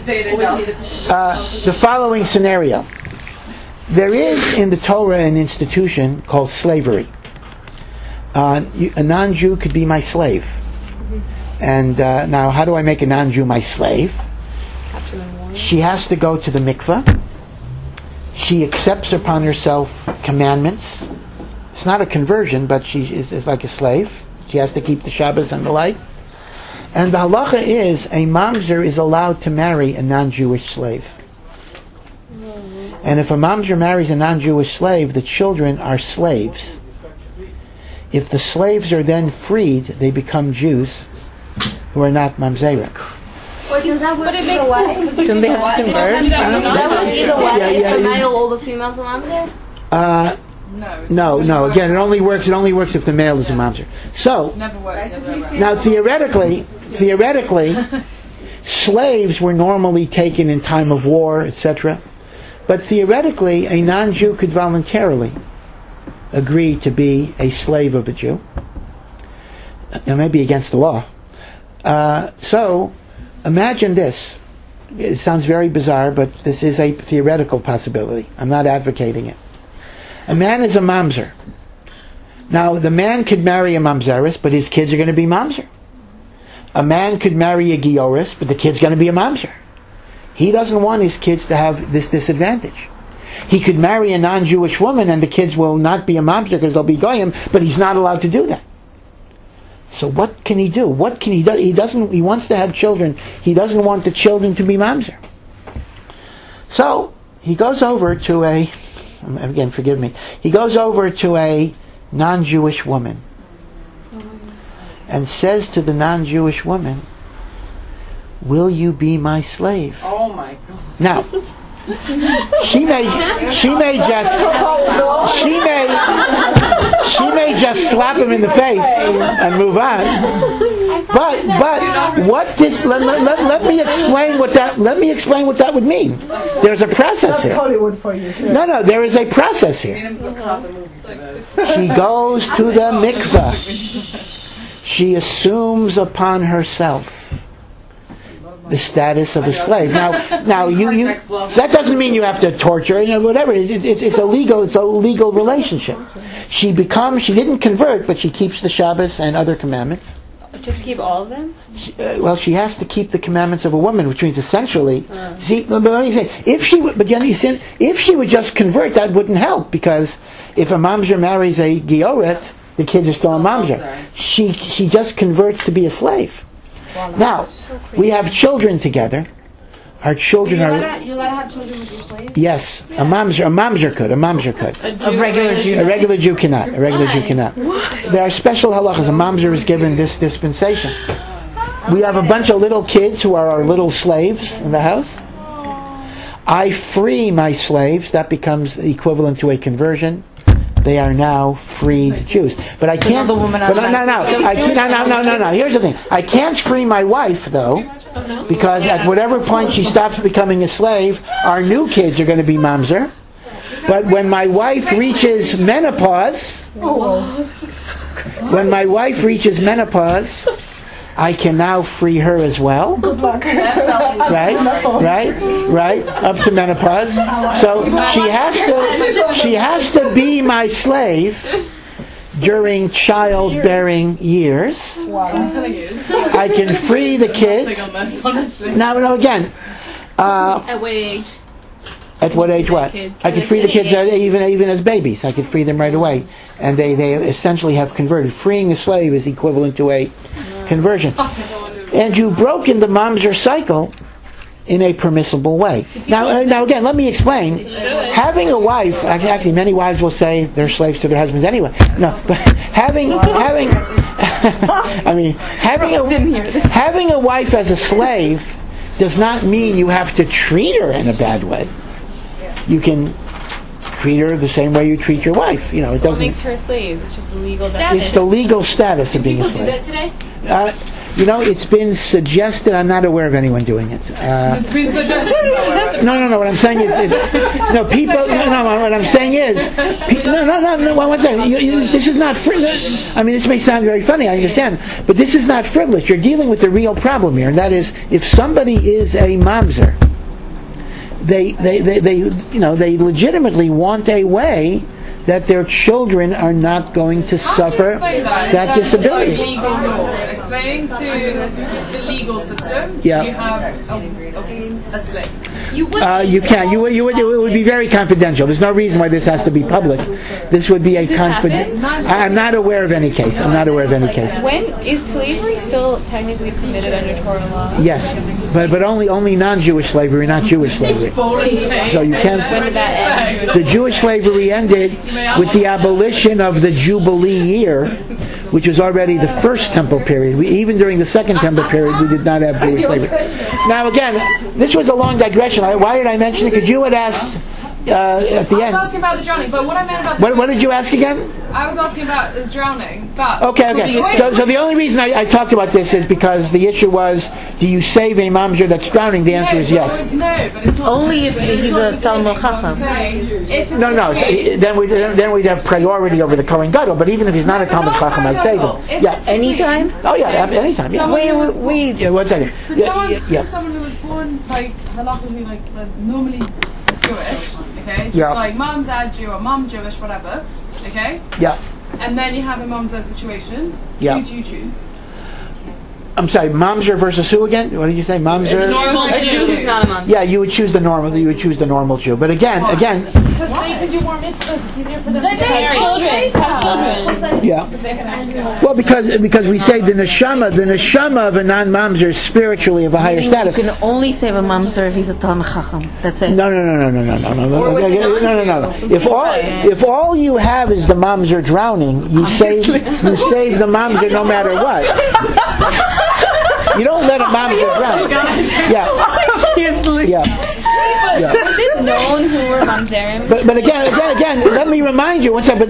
The following scenario. There is in the Torah an institution called slavery. A non-Jew could be my slave. And now, how do I make a non-Jew my slave? She has to go to the mikveh. She accepts upon herself commandments. It's not a conversion, but she is like a slave. She has to keep the Shabbos and the like. And the halacha is, a mamzer is allowed to marry a non-Jewish slave. And if a mamzer marries a non-Jewish slave, the children are slaves. If the slaves are then freed, they become Jews who are not mamzerim. But does that work But it makes either way? sense because Don't they have to convert? Does that work either way? Yeah, If the male or the female's a mamzer? No. Again, it only works if the male is a mamzer. So, now theoretically, slaves were normally taken in time of war, etc. But theoretically, a non-Jew could voluntarily agree to be a slave of a Jew. It may be against the law. So, imagine this. It sounds very bizarre, but this is a theoretical possibility. I'm not advocating it. A man is a mamzer. Now, the man could marry a mamzeris, but his kids are going to be mamzer. A man could marry a gioris, but the kid's going to be a mamzer. He doesn't want his kids to have this disadvantage. He could marry a non-Jewish woman, and the kids will not be a mamzer because they'll be goyim, but he's not allowed to do that. So what can he do? What can he do? He wants to have children. He doesn't want the children to be mamzer. So he goes over to he goes over to a non-Jewish woman and says to the non-Jewish woman, "Will you be my slave?" Oh my God. Now, she may just slap him in the face and move on. But what this? Let me explain what that would mean. There's a process here. Hollywood for you, sir. No, there is a process here. She goes to the mikveh. She assumes upon herself the status of a slave. Now that doesn't mean you have to torture, whatever. It's a legal relationship. She didn't convert, but she keeps the Shabbos and other commandments. Do you have to keep all of them? She has to keep the commandments of a woman, which means essentially, if she would just convert, that wouldn't help, because if a mamzer marries a gioret, the kids are still a mamzer. She just converts to be a slave. Now, we have children together. Our children You're are. allowed to have children with your slaves? Yes, a mamzer could. A regular Jew. A regular Jew cannot. A regular Jew cannot. There are special halachas. A mamzer is given this dispensation. We have a bunch of little kids who are our little slaves in the house. I free my slaves. That becomes equivalent to a conversion. They are now freed Jews. But I can't. No. Here's the thing. I can't free my wife though, because at whatever point she stops becoming a slave, our new kids are going to be mamzer. But when my wife reaches menopause, I can now free her as well. Right? Up to menopause. So she has to be my slave during childbearing years. I can free the kids. Now, again. At what age? At what age? What? I can free the kids even as babies. I can free them right away, and they essentially have converted. Freeing a slave is equivalent to a conversion, and you've broken the mamzer cycle in a permissible way. Now again, let me explain. Having a wife, actually, many wives will say they're slaves to their husbands anyway. No, but having a wife as a slave does not mean you have to treat her in a bad way. You can treat her the same way you treat your wife. It doesn't. What makes her a slave? It's just the legal status. It's the legal status of being a slave. Do that today? It's been suggested. I'm not aware of anyone doing it. It's been suggested. No. What I'm saying is people. What I'm saying is, no. One second. This is not frivolous. I mean, this may sound very funny. I understand, but this is not frivolous. You're dealing with the real problem here, and that is, if somebody is a mamzer, they legitimately want a way that their children are not going to suffer that disability. Explaining to the legal system, you have a slave. You can. It would be very confidential. There's no reason why this has to be public. This would be a confidential. I'm not aware of any case. When is slavery still technically permitted under Torah law? Yes, but only non-Jewish slavery, not Jewish slavery. So you can't. When did that end? The Jewish slavery ended with the abolition of the Jubilee year, which was already the first temple period. Even during the second temple period, we did not have Jewish slavery. Now again, this was a long digression. Why did I mention it? Because you had asked at the end. I was asking about the drowning, but what I meant about what did you ask again? I was asking about the drowning, but okay. So the only reason I talked about this is because the issue was, do you save a mamzer that's drowning? The answer is yes. No, but it's not. Only if he's a Talmud Chacham. No. Then we'd have priority over the Kohen Gadol. But even if he's not a Talmud Chacham, I save him. Yeah. Anytime? Oh yeah, anytime. Yeah. Wait. Yeah, 1 second. Someone who was born halakhically normally Jewish, okay? Yeah. Like mom, dad Jew, or mom Jewish, whatever, okay? Yeah. And then you have a mamzer situation. Yeah. Who do you choose? I'm sorry, mamzer versus who again? What did you say? Mamzer? Normal Jew who's not a mamzer. Yeah, you would choose the normal. Jew. But again. Because they can do more mitzvahs. It's easier for them to Have children. Yeah. Well, because we say the neshama of a non-mamzer is spiritually of a higher status. You can only save a mamzer if he's a Talmud Chacham. That's it. No. If all you have is the mamzer drowning, you save the mamzer no matter what. You don't let a mamzer drown. Yeah. Is it known who were mamzerim? But again, let me remind you again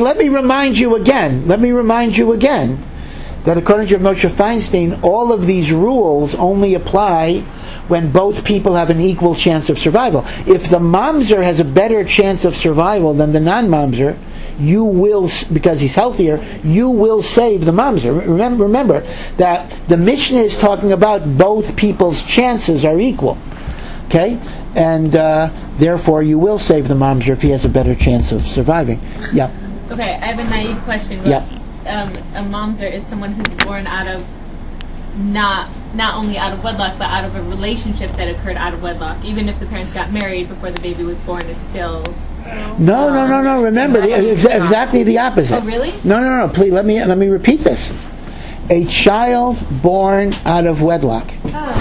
that according to Moshe Feinstein, all of these rules only apply when both people have an equal chance of survival. If the mamzer has a better chance of survival than the non-mamzer, you will, because he's healthier, you will save the mamzer. Remember that the Mishnah is talking about both people's chances are equal. Okay? And therefore you will save the mamzer if he has a better chance of surviving. Yeah. Okay, I have a naive question. Yeah. A mamzer is someone who's born out of not only out of wedlock, but out of a relationship that occurred out of wedlock. Even if the parents got married before the baby was born, it's still... No. Remember, exactly the opposite. Oh, really? No. Please, let me repeat this. A child born out of wedlock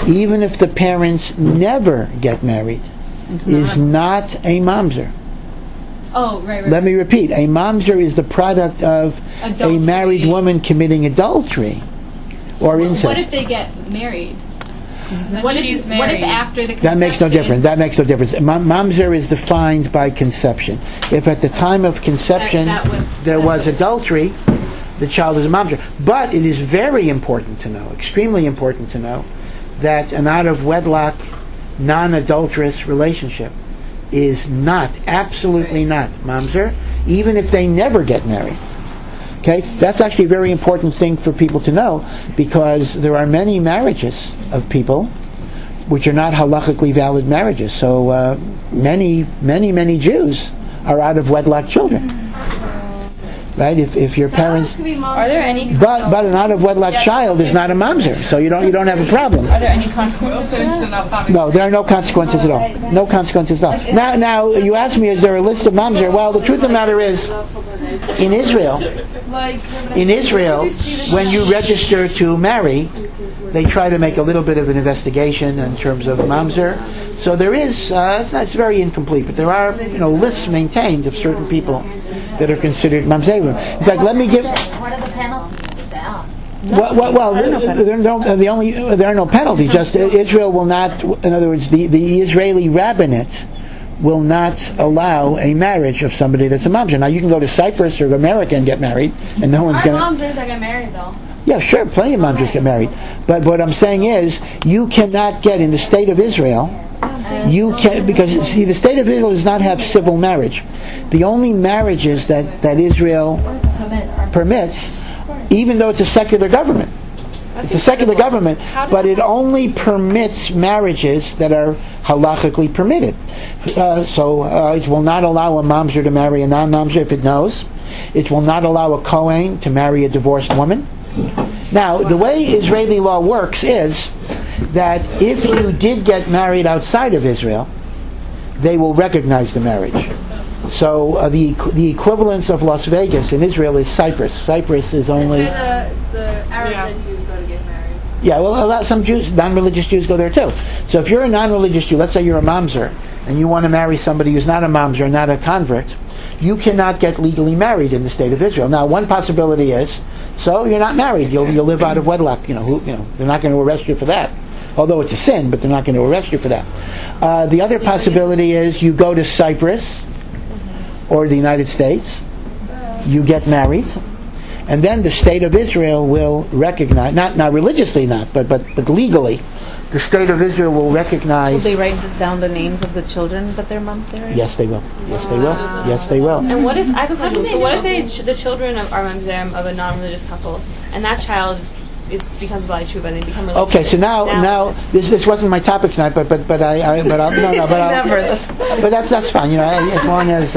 even if the parents never get married, is not a mamzer. Oh, right. Let me repeat. A mamzer is the product of Adultery. a married woman committing adultery or incest. What if they get married? What if after the conception? That makes no difference. That makes no difference. Mamzer is defined by conception. If at the time of conception there was adultery, the child is a mamzer. But it is very important to know, extremely important to know, that an out-of-wedlock, non-adulterous relationship is not, absolutely not mamzer, even if they never get married. Okay, that's actually a very important thing for people to know, because there are many marriages of people which are not halachically valid marriages. So many Jews are out of wedlock children. Right? If your parents, Are there any? but an out of wedlock child is not a mamzer, so you don't have a problem. Are there any consequences? No, there are no consequences at all. No consequences at all. Now you ask me, is there a list of mamzer? Well, the truth of the matter is, in Israel, when you register to marry, they try to make a little bit of an investigation in terms of mamzer. So there is, it's very incomplete, but there are lists maintained of certain people that are considered mamzerim. In fact, let me give. What are the penalties? Down. Well, there are no penalties. Just Israel will not. In other words, the Israeli rabbinate will not allow a marriage of somebody that's a mamzer. Now you can go to Cyprus or America and get married, and no one's going to. Mamzers that get married though. Yeah, sure, plenty of mamzers get married. But what I'm saying is, you cannot get in the state of Israel. You can, because see, the state of Israel does not have civil marriage. The only marriages that Israel permits, even though it's a secular government, it's a secular government, but it only permits marriages that are halachically permitted. So it will not allow a mamzer to marry a non-mamzer if it knows. It will not allow a Kohen to marry a divorced woman. Now, the way Israeli law works is that if you did get married outside of Israel, they will recognize the marriage. So the equivalence of Las Vegas in Israel is Cyprus. Cyprus is only... The Arab that you go to get married. Yeah, well, some Jews, non-religious Jews go there too. So if you're a non-religious Jew, let's say you're a mamzer, and you want to marry somebody who's not a mamzer, not a convert, you cannot get legally married in the state of Israel. Now, one possibility is, so you're not married. You'll live out of wedlock. They're not going to arrest you for that. Although it's a sin, but they're not going to arrest you for that. The other possibility is you go to Cyprus or the United States, you get married, and then the state of Israel will recognize, not religiously but legally, the state of Israel will recognize... Will they write down the names of the children that their moms married? Yes, they will. Yes, they will. Yes, they will. And what if, I have a question, so what if the children are mamzerim of a non-religious couple, and that child becomes Bali Tshuva and they become religious? Okay, so now this wasn't my topic tonight, but that's fine. As long as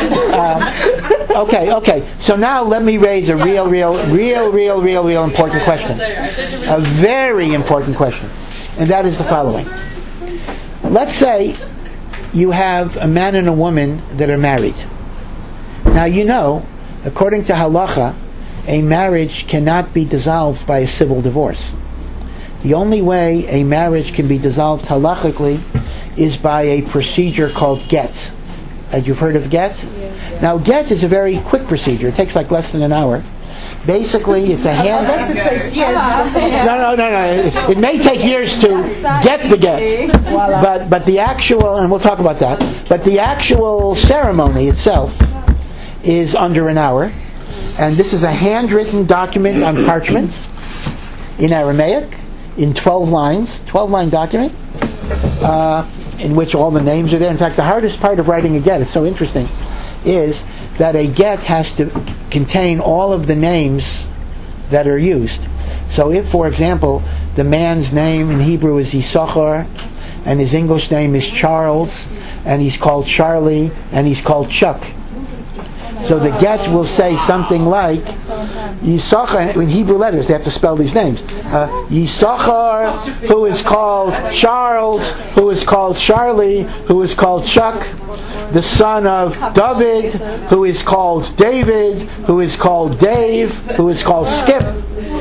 okay. So now let me raise a real important question, a very important question, and that is the following. Let's say you have a man and a woman that are married. Now according to halacha, a marriage cannot be dissolved by a civil divorce. The only way a marriage can be dissolved halachically is by a procedure called get. Have you heard of get? Yeah. Now, get is a very quick procedure. It takes like less than an hour. Basically, it's a hand... Unless it takes years. No. It may take years to get the get. But the actual, and we'll talk about that, but the actual ceremony itself is under an hour. And this is a handwritten document on parchment in Aramaic in 12 lines, 12-line document in which all the names are there. In fact, the hardest part of writing a get, it's so interesting, is that a get has to contain all of the names that are used. So if, for example, the man's name in Hebrew is Yisachar, and his English name is Charles, and he's called Charlie, and he's called Chuck, so the get will say something like Yisachar, in Hebrew letters, they have to spell these names. Yisachar, who is called Charles, who is called Charlie, who is called Chuck, the son of David, who is called David, who is called Dave, who is called Skip.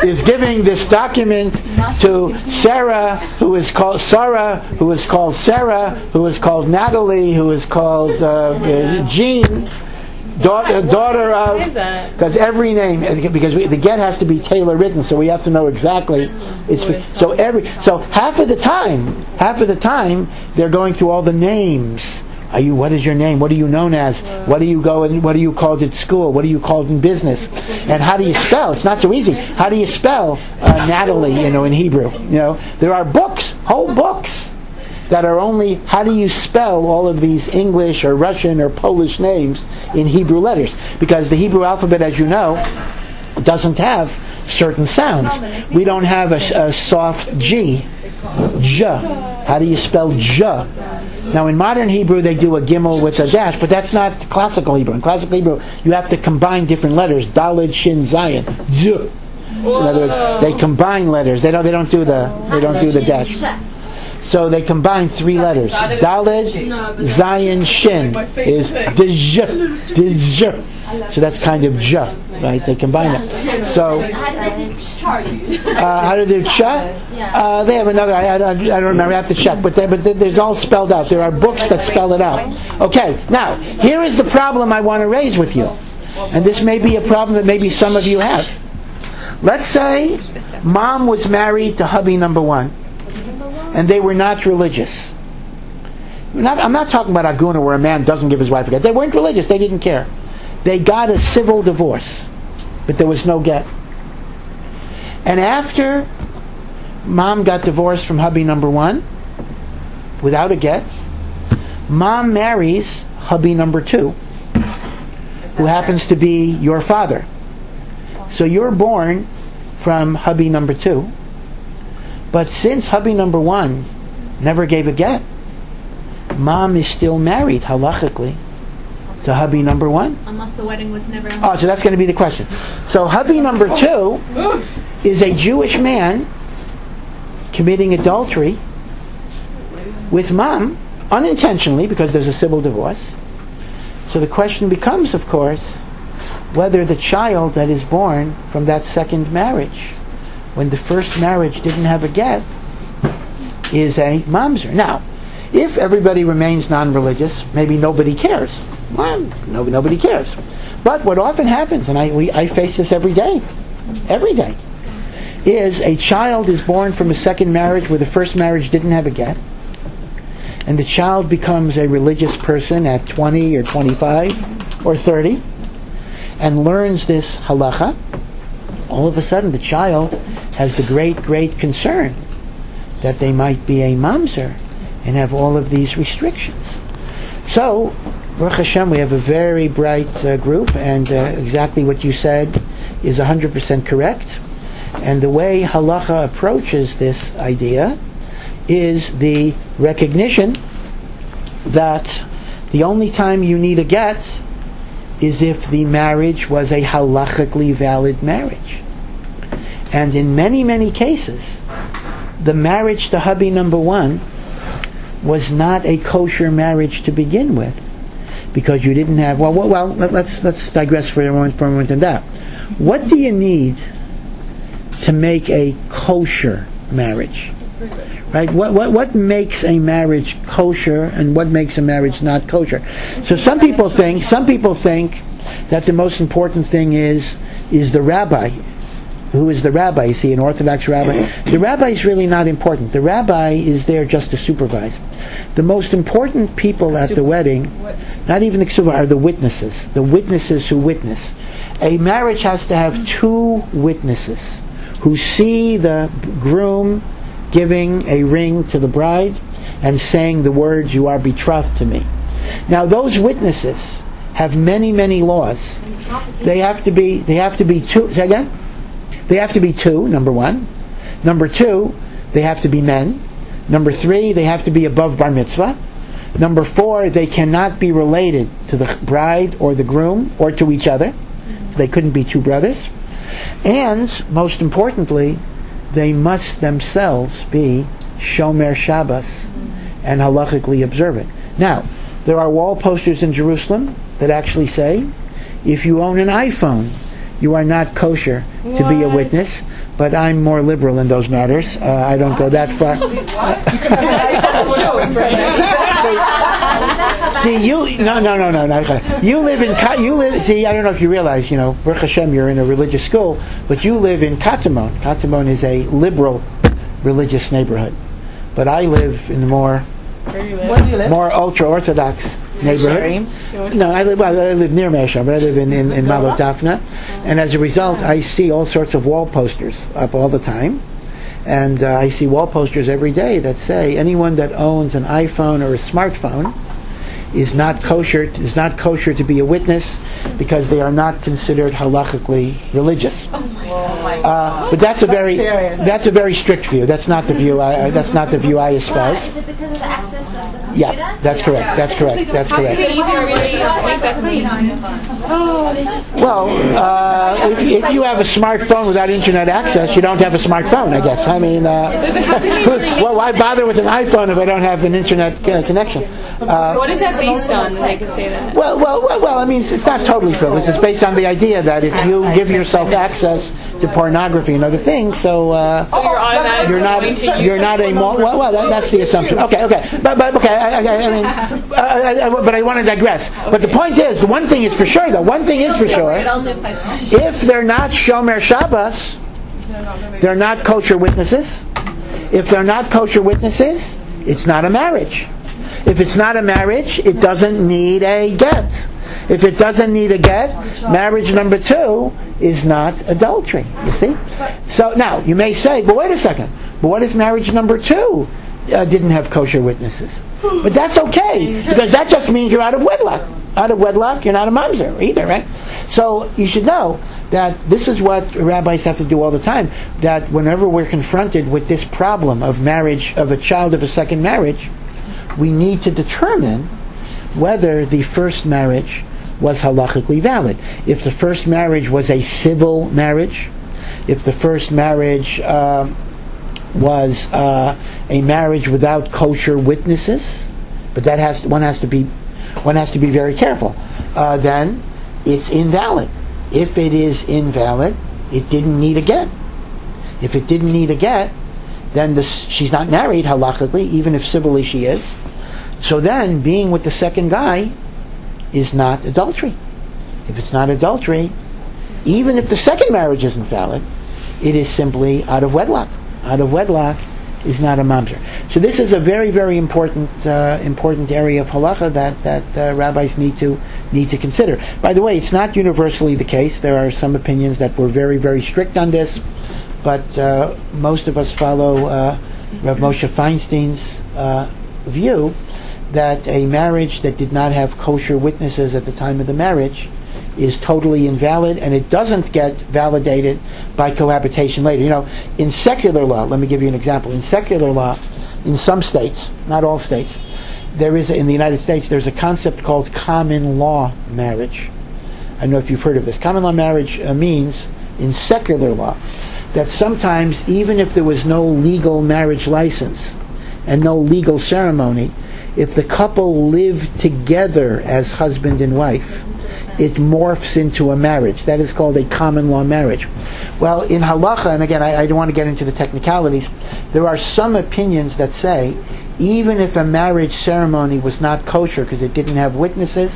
is giving this document to Sarah, who is called Sarah, who is called Sarah, who is called Natalie, who is called Jean, daughter of, because every name, because the get has to be tailor written, so we have to know exactly. So half of the time they're going through all the names. What is your name? What are you known as? What do you go and what are you called at school? What are you called in business? And how do you spell? It's not so easy. How do you spell Natalie? In Hebrew. There are books, whole books, that are only how do you spell all of these English or Russian or Polish names in Hebrew letters, because the Hebrew alphabet, as you know, doesn't have certain sounds. We don't have a soft G. J. How do you spell J? Now in modern Hebrew they do a gimel with a dash, but that's not classical Hebrew. In classical Hebrew you have to combine different letters. Daled, Shin, Zayin. Z. In other words, they combine letters. They don't do the dash. So they combine three letters. Daled, Zayin, Shin is Dj. So that's kind of J, right? They combine them. So how do they cha? They have another. I don't remember. I have to check. But there's all spelled out. There are books that spell it out. Okay. Now here is the problem I want to raise with you, and this may be a problem that maybe some of you have. Let's say mom was married to hubby number one, and they were not religious. I'm not talking about Aguna where a man doesn't give his wife a get. They weren't religious. They didn't care. They got a civil divorce, but there was no get. And after mom got divorced from hubby number one, without a get, mom marries hubby number two, who happens to be your father. So you're born from hubby number two, but since hubby number one never gave a get, mom is still married halachically to hubby number one. Unless the wedding was never... Oh, so that's going to be the question. So hubby number two is a Jewish man committing adultery with mom, unintentionally, because there's a civil divorce. So the question becomes, of course, whether the child that is born from that second marriage, when the first marriage didn't have a get, is a mamzer. Now, if everybody remains non-religious, maybe nobody cares. Well, nobody cares. But what often happens, and I face this every day, is a child is born from a second marriage where the first marriage didn't have a get, and the child becomes a religious person at 20 or 25 or 30, and learns this halacha. All of a sudden the child has the great concern that they might be a mamzer and have all of these restrictions. So, Baruch Hashem, we have a very bright group, and exactly what you said is 100% correct. And the way halacha approaches this idea is the recognition that the only time you need a get is if the marriage was a halachically valid marriage. And in many cases, the marriage to hubby number one was not a kosher marriage to begin with, because you didn't have... Let's digress for a moment on that. What do you need to make a kosher marriage? Right? What makes a marriage kosher and what makes a marriage not kosher? So some people think that the most important thing is the rabbi. Who is the rabbi? You see, an Orthodox rabbi. The rabbi is really not important. The rabbi is there just to supervise. The most important people at the wedding, not even the ksuba, are the witnesses. The witnesses who witness. A marriage has to have two witnesses who see the groom giving a ring to the bride and saying the words, "You are betrothed to me." Now those witnesses have many laws. They have to be two. Say again? They have to be two, number one. Number two, they have to be men. Number three, they have to be above bar mitzvah. Number four, they cannot be related to the bride or the groom or to each other. They couldn't be two brothers. And, most importantly, they must themselves be Shomer Shabbos and halachically observant. Now, there are wall posters in Jerusalem that actually say, if you own an iPhone, you are not kosher to be a witness. But I'm more liberal in those matters. I don't go that far. See, no. You live. See, I don't know if you realize. Baruch Hashem, you're in a religious school, but you live in Katamon. Katamon is a liberal, religious neighborhood. But I live in the more ultra-Orthodox neighborhood. No, I live near Meshach, but I live in Malot Daphna, and as a result, I see all sorts of wall posters up all the time, and I see wall posters every day that say anyone that owns an iPhone or a smartphone is not kosher to be a witness because they are not considered halachically religious. But that's a very strict view. That's not the view I espouse. Is it because of the access of the computer? Yeah, that's correct. That's correct. Well, if you have a smartphone without internet access, you don't have a smartphone, I guess. I mean, well, why bother with an iPhone if I don't have an internet connection? What is that based on? That I can say that. Well. I mean, it's not totally frivolous. It's based on the idea that if you give yourself access to pornography and other things, so you're not a more. Well, that's the assumption. Okay. But I want to digress. But the point is, the one thing is for sure, though. One thing is for sure. If they're not Shomer Shabbos, they're not kosher witnesses. If they're not kosher witnesses, it's not a marriage. If it's not a marriage, it doesn't need a get. If it doesn't need a get, marriage number 2 is not adultery. You see? So now, you may say, but wait a second. But what if marriage number 2 didn't have kosher witnesses? But that's okay, because that just means you're out of wedlock. Out of wedlock, you're not a mamzer either, right? So you should know that this is what rabbis have to do all the time, that whenever we're confronted with this problem of marriage, of a child of a second marriage, we need to determine whether the first marriage was halachically valid. If the first marriage was a civil marriage, if the first marriage was a marriage without kosher witnesses, but one has to be very careful. Then it's invalid. If it is invalid, it didn't need a get. If it didn't need a get, then she's not married halachically, even if civilly she is. So then, being with the second guy is not adultery. If it's not adultery, even if the second marriage isn't valid, it is simply out of wedlock. Out of wedlock is not a mamzer. So this is a very, very important area of halacha that rabbis need to consider. By the way, it's not universally the case. There are some opinions that were very, very strict on this, but most of us follow Rav Moshe Feinstein's view that a marriage that did not have kosher witnesses at the time of the marriage is totally invalid, and it doesn't get validated by cohabitation later. In secular law, let me give you an example. In secular law, in some states, not all states, in the United States, there's a concept called common law marriage. I don't know if you've heard of this. Common law marriage means, in secular law, that sometimes, even if there was no legal marriage license and no legal ceremony, if the couple lived together as husband and wife, it morphs into a marriage. That is called a common law marriage. Well, in halacha, and again, I don't want to get into the technicalities, there are some opinions that say, even if a marriage ceremony was not kosher because it didn't have witnesses,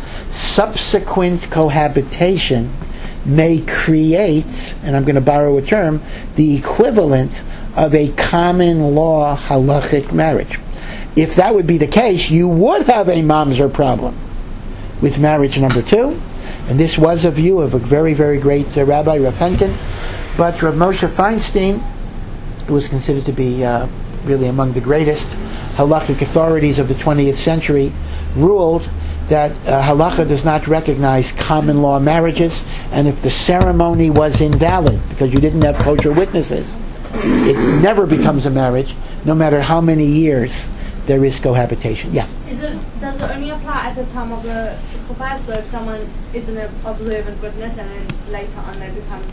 subsequent cohabitation may create, and I'm going to borrow a term, the equivalent of a common law halachic marriage. If that would be the case, you would have a mamzer problem with marriage number 2, and this was a view of a very, very great rabbi, Rav Henkin. But Rav Moshe Feinstein, who was considered to be really among the greatest halakhic authorities of the 20th century, ruled that halakha does not recognize common law marriages, and if the ceremony was invalid because you didn't have kosher witnesses, it never becomes a marriage, no matter how many years there is cohabitation. Yeah. Does it only apply at the time of the chuppah? So if someone is an observant witness and then later on they become...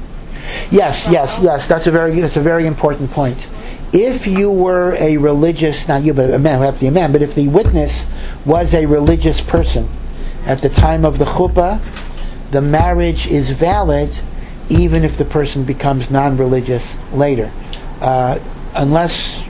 Yes. That's a very important point. If you were a religious, not you, but a man, who have to be a man, but if the witness was a religious person at the time of the chuppah, the marriage is valid even if the person becomes non-religious later. Unless,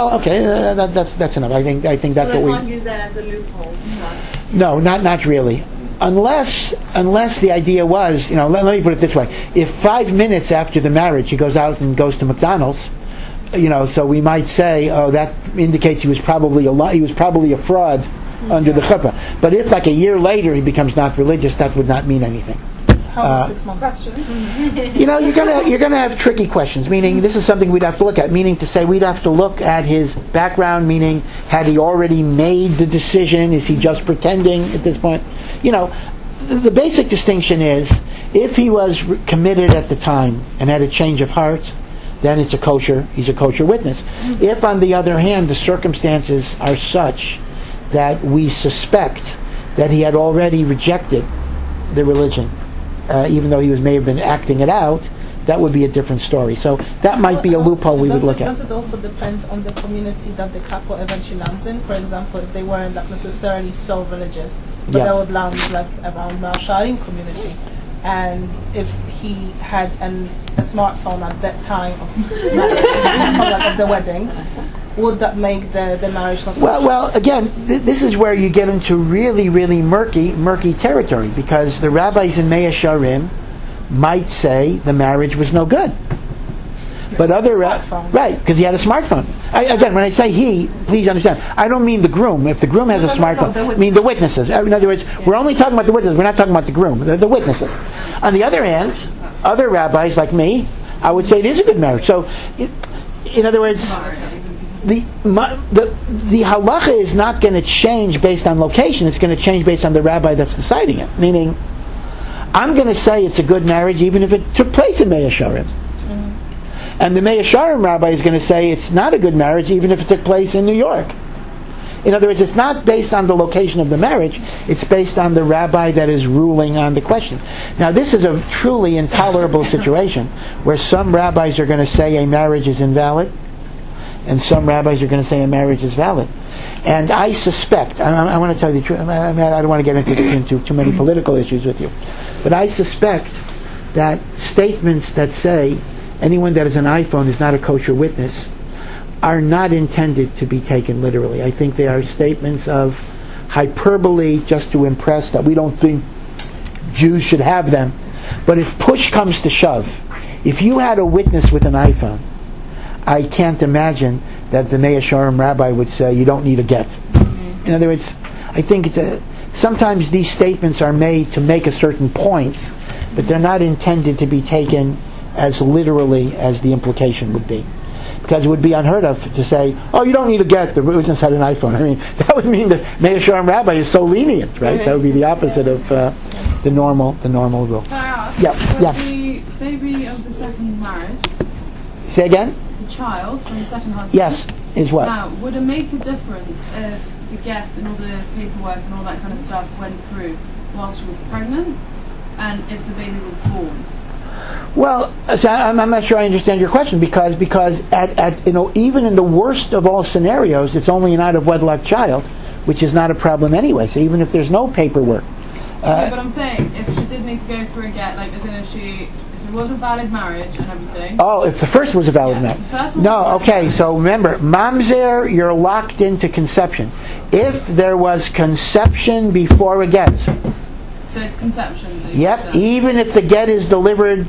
that's enough. I think that's what we can't use that as a loophole. No, not really. Unless the idea was, let me put it this way: if 5 minutes after the marriage he goes out and goes to McDonald's, so we might say, that indicates he was probably a fraud under the chuppah. But if like a year later he becomes not religious, that would not mean anything. How about 6 months? Question. You're gonna have tricky questions. Meaning, this is something we'd have to look at. Meaning to say, we'd have to look at his background. Meaning, had he already made the decision? Is he just pretending at this point? The basic distinction is, if he was committed at the time and had a change of heart, then he's a kosher witness. If, on the other hand, the circumstances are such that we suspect that he had already rejected the religion, even though he may have been acting it out, that would be a different story. So that might be a loophole we would look at. Does it also depend on the community that the couple eventually lands in? For example, if they weren't necessarily so religious, but they would land around the Sharim community. And if he had a smartphone at that time of the wedding, would that make the marriage not? Well, again, this is where you get into really, really murky territory, because the rabbis in Mea Sharim might say the marriage was no good. But other right, because he had a smartphone. Again, when I say he, please understand, I don't mean the groom. If the groom has a smartphone, I mean the witnesses. In other words, we're only talking about the witnesses. We're not talking about the groom. The witnesses. On the other hand, other rabbis like me, I would say it is a good marriage. So, in other words, the halacha is not going to change based on location. It's going to change based on the rabbi that's deciding it. Meaning, I'm going to say it's a good marriage even if it took place in Mea Sharim. And the Mea Sharim rabbi is going to say it's not a good marriage even if it took place in New York. In other words, it's not based on the location of the marriage, it's based on the rabbi that is ruling on the question. Now, this is a truly intolerable situation where some rabbis are going to say a marriage is invalid, and some rabbis are going to say a marriage is valid. And I suspect, I want to tell you the truth, I don't want to get into too many political issues with you, but I suspect that statements that say anyone that has an iPhone is not a kosher witness are not intended to be taken literally. I think they are statements of hyperbole just to impress that we don't think Jews should have them. But if push comes to shove, if you had a witness with an iPhone, I can't imagine that the Mea Sharim rabbi would say you don't need a get. In other words, I think sometimes these statements are made to make a certain point, but they're not intended to be taken as literally as the implication would be. Because it would be unheard of to say, oh, you don't need a get, the witness had an iPhone. I mean, that would mean that Mea Sharim rabbi is so lenient, right? That would be the opposite of the normal rule. Can I ask? Yeah. The baby of the second marriage, Say again? the child from the second husband. Yes, is what? Now, would it make a difference if the get and all the paperwork and all that kind of stuff went through while she was pregnant, and if the baby was born? Well, so I'm not sure I understand your question, because at even in the worst of all scenarios, it's only an out of wedlock child, which is not a problem anyway. So even if there's no paperwork, but I'm saying if she did need to go through a get, like as in if it was a valid marriage and everything. Oh, if the first was a valid marriage. No, okay. So remember, mamzer, you're locked into conception. If there was conception before a get. So it's conception. Yep, even if the get is delivered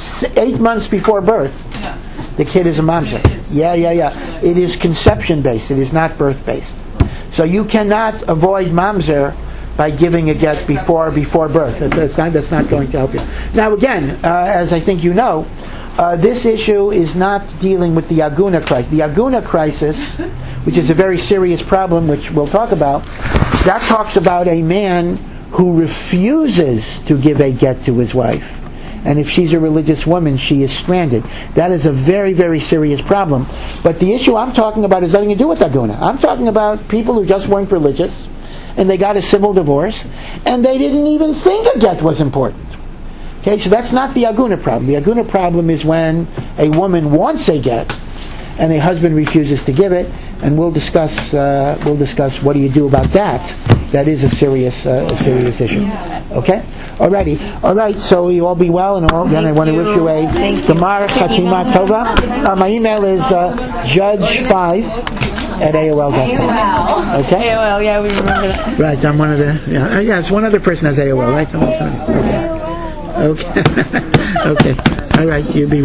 8 months before birth, the kid is a mamzer. Yeah. It is conception based. It is not birth based. So you cannot avoid mamzer by giving a get before birth. That's not going to help you. Now again, as I think you know, this issue is not dealing with the Aguna crisis. The Aguna crisis, which is a very serious problem, which we'll talk about, that talks about a man who refuses to give a get to his wife. And if she's a religious woman, she is stranded. That is a very, very serious problem. But the issue I'm talking about has nothing to do with Aguna. I'm talking about people who just weren't religious, and they got a civil divorce, and they didn't even think a get was important. Okay, so that's not the Aguna problem. The Aguna problem is when a woman wants a get, and a husband refuses to give it, and we'll discuss what do you do about that that is a serious issue. Okay? Alrighty. Alright, so you all be well, and all, again I want to wish you a Gemar Chatima Tova. My email is judge5@aol.com. Okay? AOL, yeah, we remember that. Right, I'm one of the, yes, one other person has AOL, right? Okay. Okay. Okay. Alright, you be